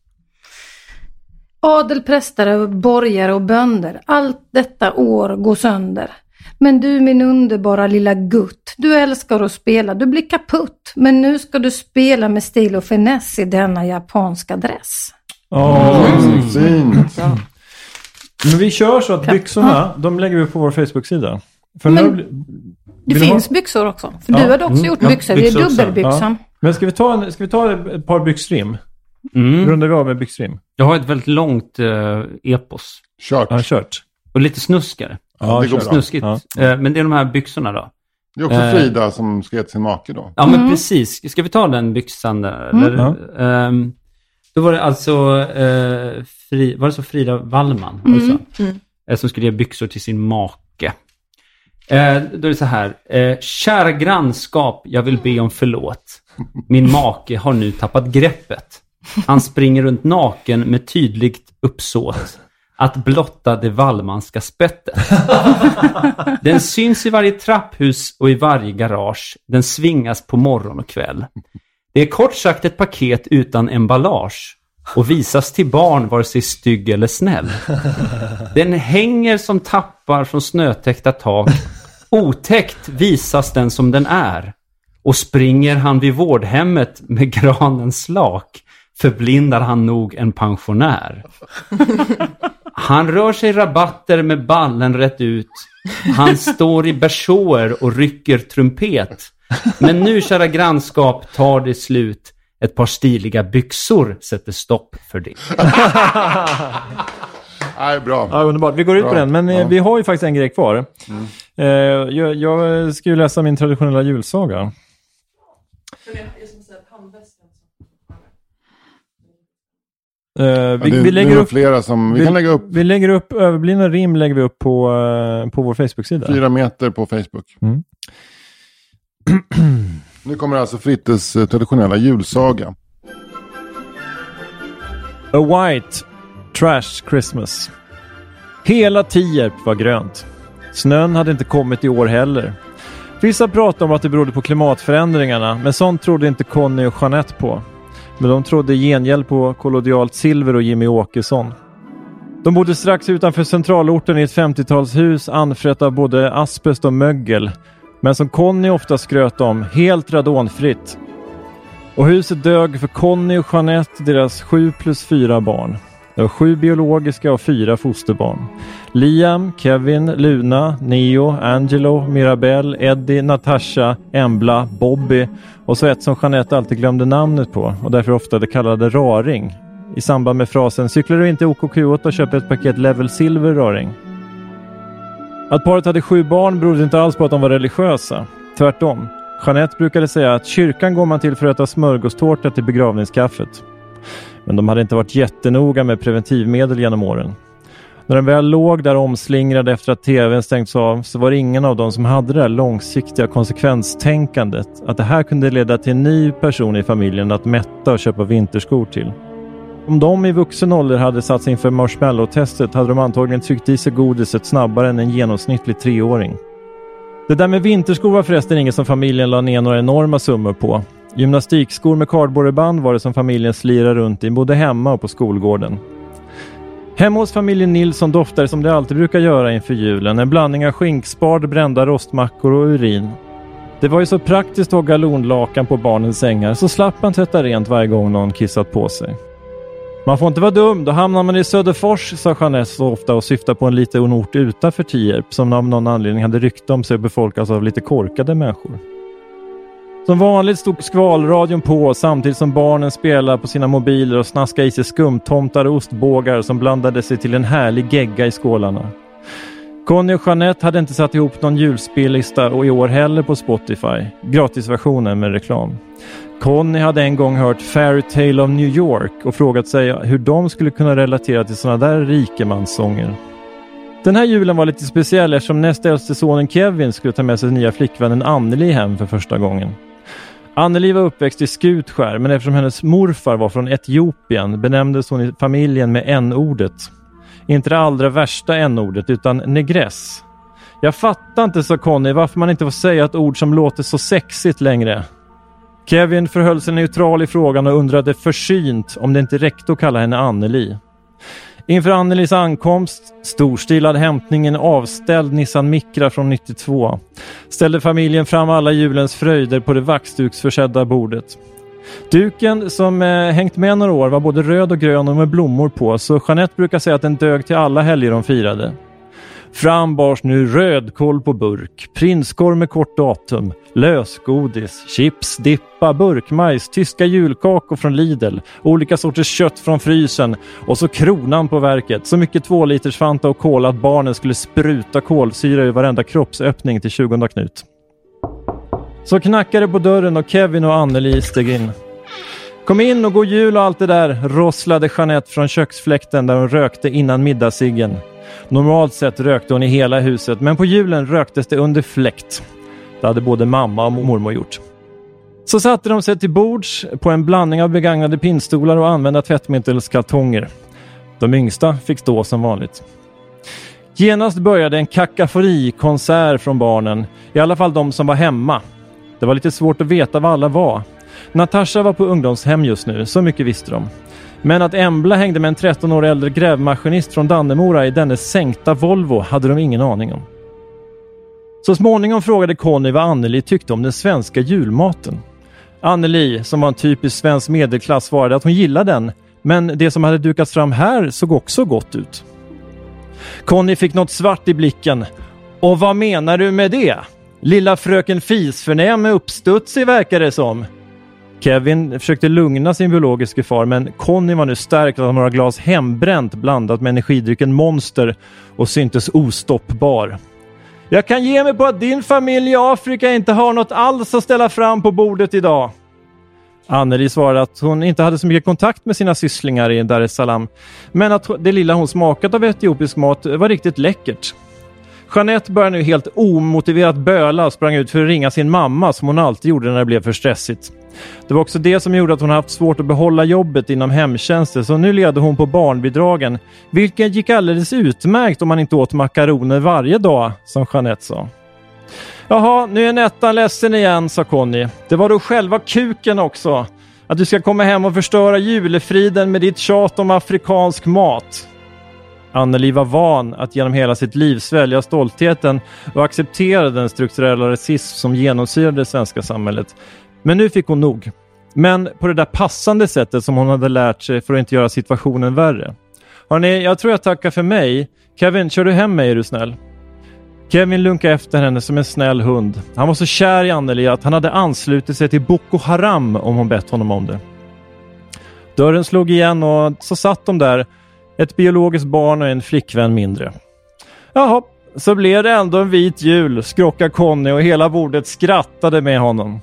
Adel, prästare, borgare och bönder. Allt detta år går sönder. Men du min underbara lilla gutt, du älskar att spela, du blir kaputt. Men nu ska du spela med stil och finess i denna japanska dress. Ja, Mm. Fint. men vi kör så att byxorna, de lägger vi på vår Facebook-sida. För Men- nu blir- Det vill du finns ha- byxor också. För Ja. du hade också Mm. gjort Ja, byxor. Det är byxor också. dubbelbyxan. Men ska vi ta, en, ska vi ta ett par byxrim? Mm. Rundar vi av med byxrim? Jag har ett väldigt långt eh, epos. Kört. Ja, kört. Och lite snuskare. Ja, det går kör. bra. Snuskigt. Ja. Eh, men det är de här byxorna då. Det är också Eh. Frida som skrev till sin make då. Ja, men precis. Ska vi ta den byxan där? Mm. Eller? Ehm, då var det alltså eh, fri, var det så Frida Wallman var det så? Mm. Eh, som skulle ge byxor till sin make. Eh, då är det så här. Eh, kära grannskap, jag vill be om förlåt. Min make har nu tappat greppet. Han springer runt naken med tydligt uppsåt att blotta det Wallmanska spettet. Den syns i varje trapphus och i varje garage. Den svingas på morgon och kväll. Det är kort sagt ett paket utan emballage och visas till barn vare sig stygg eller snäll. Den hänger som tappar från snötäckta tak. Otäckt visas den som den är. Och springer han vid vårdhemmet med granens slak förblindar han nog en pensionär. Han rör sig rabatter med ballen rätt ut. Han står i bersåer och rycker trumpet. Men nu, kära grannskap, tar det slut. Ett par stiliga byxor sätter stopp för det. Nej, bra. Ja, underbart. Vi går ut Bra. på den. Men eh, Ja. vi har ju faktiskt en grej kvar. Eh, jag, jag ska ju läsa min traditionella julsaga. Eh, Ja, vi, det, vi lägger det är upp, flera som, vi, vi- kan lägga upp vi lägger upp överblivna rim lägger vi upp på, eh, på vår Facebook-sida. fyra meter på Facebook. Mm. Nu kommer alltså Frittes eh, traditionella julsaga. A white trash Christmas. Hela Tierp var grönt. Snön hade inte kommit i år heller. Vissa pratade om att det berodde på klimatförändringarna, men sånt trodde inte Conny och Jeanette på. Men de trodde i gengäld på Kollodialt Silver och Jimmy Åkesson. De bodde strax utanför centralorten i ett femtiotalshus anfrätt av både asbest och mögel. Men som Conny ofta skröt om, helt radonfritt. Och huset dög för Conny och Jeanette, deras sju plus fyra barn. Det var sju biologiska och fyra fosterbarn. Liam, Kevin, Luna, Neo, Angelo, Mirabelle, Eddie, Natasha, Embla, Bobby och så ett som Jeanette alltid glömde namnet på och därför ofta det kallade Raring. I samband med frasen cyklar du inte O K Q åtta och köper ett paket Level Silver Raring. Att paret hade sju barn berodde inte alls på att de var religiösa. Tvärtom. Jeanette brukade säga att kyrkan går man till för att äta smörgåstårta till begravningskaffet. Men de hade inte varit jättenoga med preventivmedel genom åren. När de väl låg där omslingrade efter att tvn stängts av så var det ingen av dem som hade det här långsiktiga konsekvenstänkandet att det här kunde leda till en ny person i familjen att mätta och köpa vinterskor till. Om de i vuxen ålder hade satt sig inför marshmallow-testet hade de antagligen tryckt i sig godiset snabbare än en genomsnittlig treåring. Det där med vinterskor var förresten inget som familjen la ner några enorma summor på. Gymnastikskor med kardborreband var det som familjen slirade runt i både hemma och på skolgården. Hemma hos familjen Nilsson doftade som det alltid brukar göra inför julen. En blandning av skinkspard, brända rostmackor och urin. Det var ju så praktiskt att ha galonlakan på barnens sängar så slapp man tvätta rent varje gång någon kissat på sig. Man får inte vara dum, då hamnar man i Söderfors, sa Jeanette så ofta och syftar på en liten ort utanför Tierp som av någon anledning hade rykte om sig befolkas av lite korkade människor. Som vanligt stod skvalradion på samtidigt som barnen spelade på sina mobiler och snaskade i sig skumtomtar och ostbågar som blandade sig till en härlig gegga i skålarna. Conny och Jeanette hade inte satt ihop någon julspellista och i år heller på Spotify, gratisversionen med reklam. Conny hade en gång hört Fairy Tale of New York och frågat sig hur de skulle kunna relatera till såna där rikemanssånger. Den här julen var lite speciell eftersom näst äldste sonen Kevin skulle ta med sig nya flickvännen Anneli hem för första gången. Anneli var uppväxt i Skutskär, men eftersom hennes morfar var från Etiopien benämndes hon i familjen med n-ordet. Inte det allra värsta n-ordet utan negress. Jag fattar inte, sa Conny, varför man inte får säga ett ord som låter så sexigt längre. Kevin förhöll sig neutral i frågan och undrade försynt om det inte räckte att kalla henne Anneli. Inför Annelis ankomst, storstilad hämtningen avställd Nissan Micra från nittiotvå, ställde familjen fram alla julens fröjder på det vaxduksförsedda bordet. Duken som eh, hängt med några år var både röd och grön och med blommor på, så Jeanette brukar säga att den dög till alla helger de firade. Fram bars nu rödkål på burk, prinskorv med kort datum, lösgodis, chips, dippa, burkmajs, tyska julkakor från Lidl, olika sorters kött från frysen och så kronan på verket. Så mycket två liters Fanta och kol att barnen skulle spruta kolsyra i varenda kroppsöppning till tjugonde Knut. Så knackade på dörren och Kevin och Anneli steg in. Kom in och god jul och allt det där, rosslade Jeanette från köksfläkten där hon rökte innan middagssiggen. Normalt sett rökte hon i hela huset, men på julen röktes det under fläkt. Det hade både mamma och mormor gjort. Så satte de sig till bords på en blandning av begagnade pinnstolar och använda tvättmedelskartonger. De yngsta fick stå som vanligt. Genast började en kakafori-konsert från barnen, i alla fall de som var hemma. Det var lite svårt att veta vad alla var. Natasha var på ungdomshem just nu, så mycket visste de. Men att Embla hängde med en tretton år äldre grävmaskinist från Dannemora i dennes sänkta Volvo hade de ingen aning om. Så småningom frågade Conny vad Anneli tyckte om den svenska julmaten. Anneli, som var en typisk svensk medelklass, svarade att hon gillade den, men det som hade dukats fram här såg också gott ut. Conny fick något svart i blicken. Och vad menar du med det? Lilla fröken Fisförnäm med uppstuds i verkar det som. Kevin försökte lugna sin biologiska far, men Conny var nu stärkt av några glas hembränt blandat med energidrycken Monster och syntes ostoppbar. Jag kan ge mig på att din familj i Afrika inte har något alls att ställa fram på bordet idag. Anneli svarade att hon inte hade så mycket kontakt med sina sysslingar i Dar es Salaam, men att det lilla hon smakat av etiopisk mat var riktigt läckert. Jeanette började nu helt omotiverat böla och sprang ut för att ringa sin mamma som hon alltid gjorde när det blev för stressigt. Det var också det som gjorde att hon haft svårt att behålla jobbet inom hemtjänsten, så nu ledde hon på barnbidragen, vilket gick alldeles utmärkt om man inte åt makaroner varje dag, som Jeanette sa. Jaha, nu är Nettan ledsen igen, sa Conny. Det var då själva kuken också. Att du ska komma hem och förstöra julefriden med ditt tjat om afrikansk mat. Anneli var van att genom hela sitt liv svälja stoltheten och acceptera den strukturella rasism som genomsyrade det svenska samhället. Men nu fick hon nog. Men på det där passande sättet som hon hade lärt sig för att inte göra situationen värre. Hörrni, jag tror jag tackar för mig. Kevin, kör du hem mig, är du snäll? Kevin lunkade efter henne som en snäll hund. Han var så kär i Anneli att han hade anslutit sig till Boko Haram om hon bett honom om det. Dörren slog igen och så satt de där, ett biologiskt barn och en flickvän mindre. Jaha, så blev det ändå en vit jul, skrockade Conny och hela bordet skrattade med honom.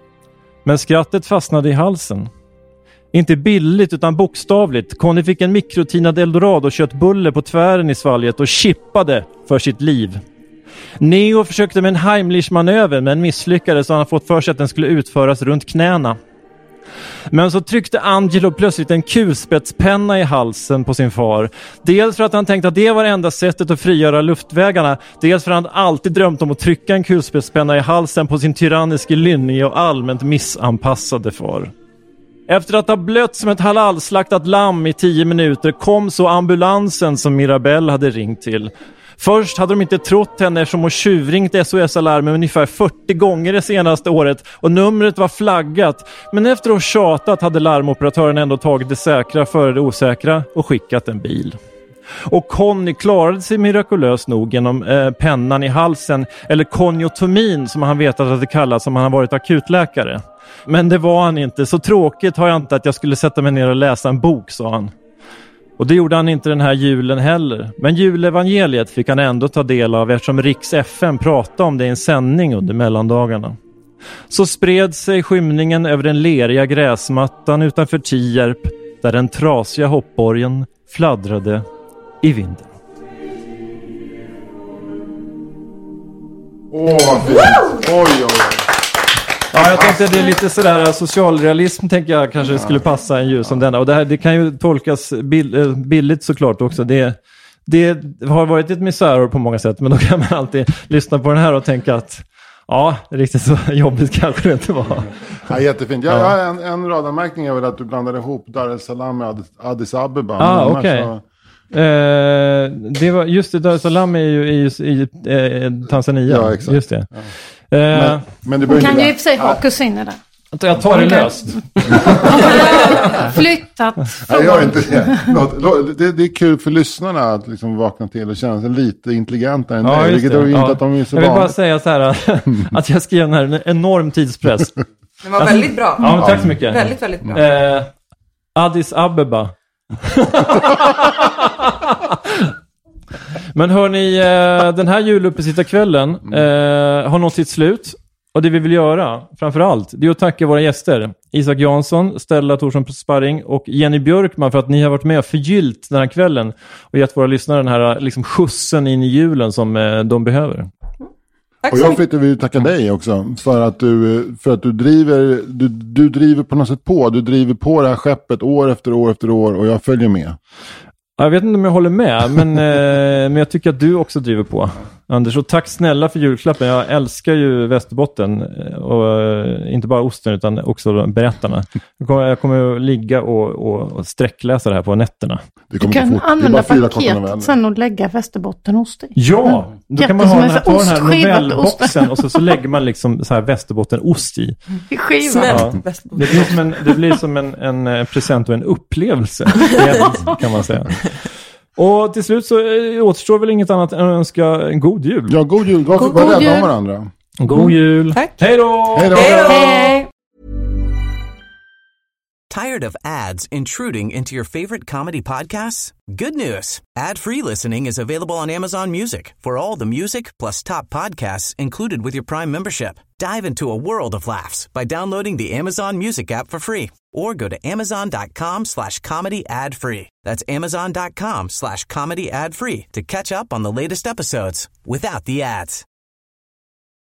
Men skrattet fastnade i halsen. Inte billigt utan bokstavligt. Conny fick en mikrotinad eldorado och köttbulle på tvären i svalget och chippade för sitt liv. Neo försökte med en Heimlich-manöver men misslyckades och han fått för sig att den skulle utföras runt knäna. Men så tryckte Angelo plötsligt en kulspetspenna i halsen på sin far. Dels för att han tänkte att det var det enda sättet att frigöra luftvägarna. Dels för att han alltid drömt om att trycka en kulspetspenna i halsen på sin tyranniske, lynnige och allmänt missanpassade far. Efter att ha blött som ett halalslaktat lamm i tio minuter kom så ambulansen som Mirabelle hade ringt till. Först hade de inte trott henne eftersom hon tjuvringt S O S-alarmen ungefär fyrtio gånger det senaste året och numret var flaggat. Men efter att ha tjatat hade larmoperatören ändå tagit det säkra före det osäkra och skickat en bil. Och Conny klarade sig mirakulöst nog genom eh, pennan i halsen, eller koniotomin som han vetat att det kallas om han har varit akutläkare. Men det var han inte. Så tråkigt har jag inte att jag skulle sätta mig ner och läsa en bok, sa han. Och det gjorde han inte den här julen heller. Men julevangeliet fick han ändå ta del av eftersom Riks F M pratade om det i en sändning under mellandagarna. Så spred sig skymningen över den leriga gräsmattan utanför Tierp där den trasiga hoppborgen fladdrade i vinden. Åh, vad fint. Oj, oj, oj. Ja, jag tänkte det är lite sådär socialrealism tänker jag kanske ja. skulle passa en jul som denna. Och det här det kan ju tolkas bill, billigt såklart också. Det, det har varit ett misärår på många sätt, men då kan man alltid lyssna på den här och tänka att ja, riktigt så jobbigt kanske det inte var. Ja, jättefint. Jag, ja. jag har en, en radanmärkning är väl att du blandade ihop Dar es Salaam med Addis Abeba. Ah, okej. Okay. Så... Eh, det var, just det, Dar es Salaam är ju i, i eh, Tanzania. Ja, exakt. Just det. Ja. Men, men du kan ju i och för sig ha kusiner där. Jag tar det löst. Flyttat. Nej, jag inte det. det. Det är kul för lyssnarna att liksom vakna till och känna sig lite intelligentare än ja, dig. Vilket är inte att de är så jag vill bara säga så här att jag skrev den här en enorm tidspress. Det var alltså, väldigt bra. Ja, tack så mycket. Väldigt, väldigt bra. Eh, Addis Abeba. Men hörni, den här juluppesittarkvällen eh, har nått sitt slut. Och det vi vill göra, framförallt, det är att tacka våra gäster. Isak Jansson, Stella Thorsson Sparring och Jenny Björkman för att ni har varit med och förgyllt den här kvällen. Och gett våra lyssnare den här liksom, skjutsen in i julen som eh, de behöver. Tack och jag fick vill tacka dig också för att du, för att du driver du, du driver på något sätt på. Du driver på det här skeppet år efter år efter år och jag följer med. Jag vet inte om jag håller med, men, eh, men jag tycker att du också driver på. Anders, och tack snälla för julklappen. Jag älskar ju Västerbotten och eh, inte bara osten utan också berättarna. Jag kommer, jag kommer att ligga och, och, och sträckläsa det här på nätterna. Det du kan använda paketet sen och lägga Västerbottenost i. Ja, då kan man ha den här, ta den här novellboxen och så, så lägger man liksom så här Västerbottenost i. Skiva. Ja, det blir som en, det blir som en, en present och en upplevelse kan man säga. Och till slut så återstår väl inget annat än att önska en god jul. Ja, god jul. Var, var rädda om varandra. God jul. Tack. Hej då! Hej då! Hej! Tired of ads intruding into your favorite comedy podcasts? Good news. Ad-free listening is available on Amazon Music for all the music plus top podcasts included with your Prime membership. Dive into a world of laughs by downloading the Amazon Music app for free or go to amazon.com slash comedy ad free. That's amazon.com slash comedy ad free to catch up on the latest episodes without the ads.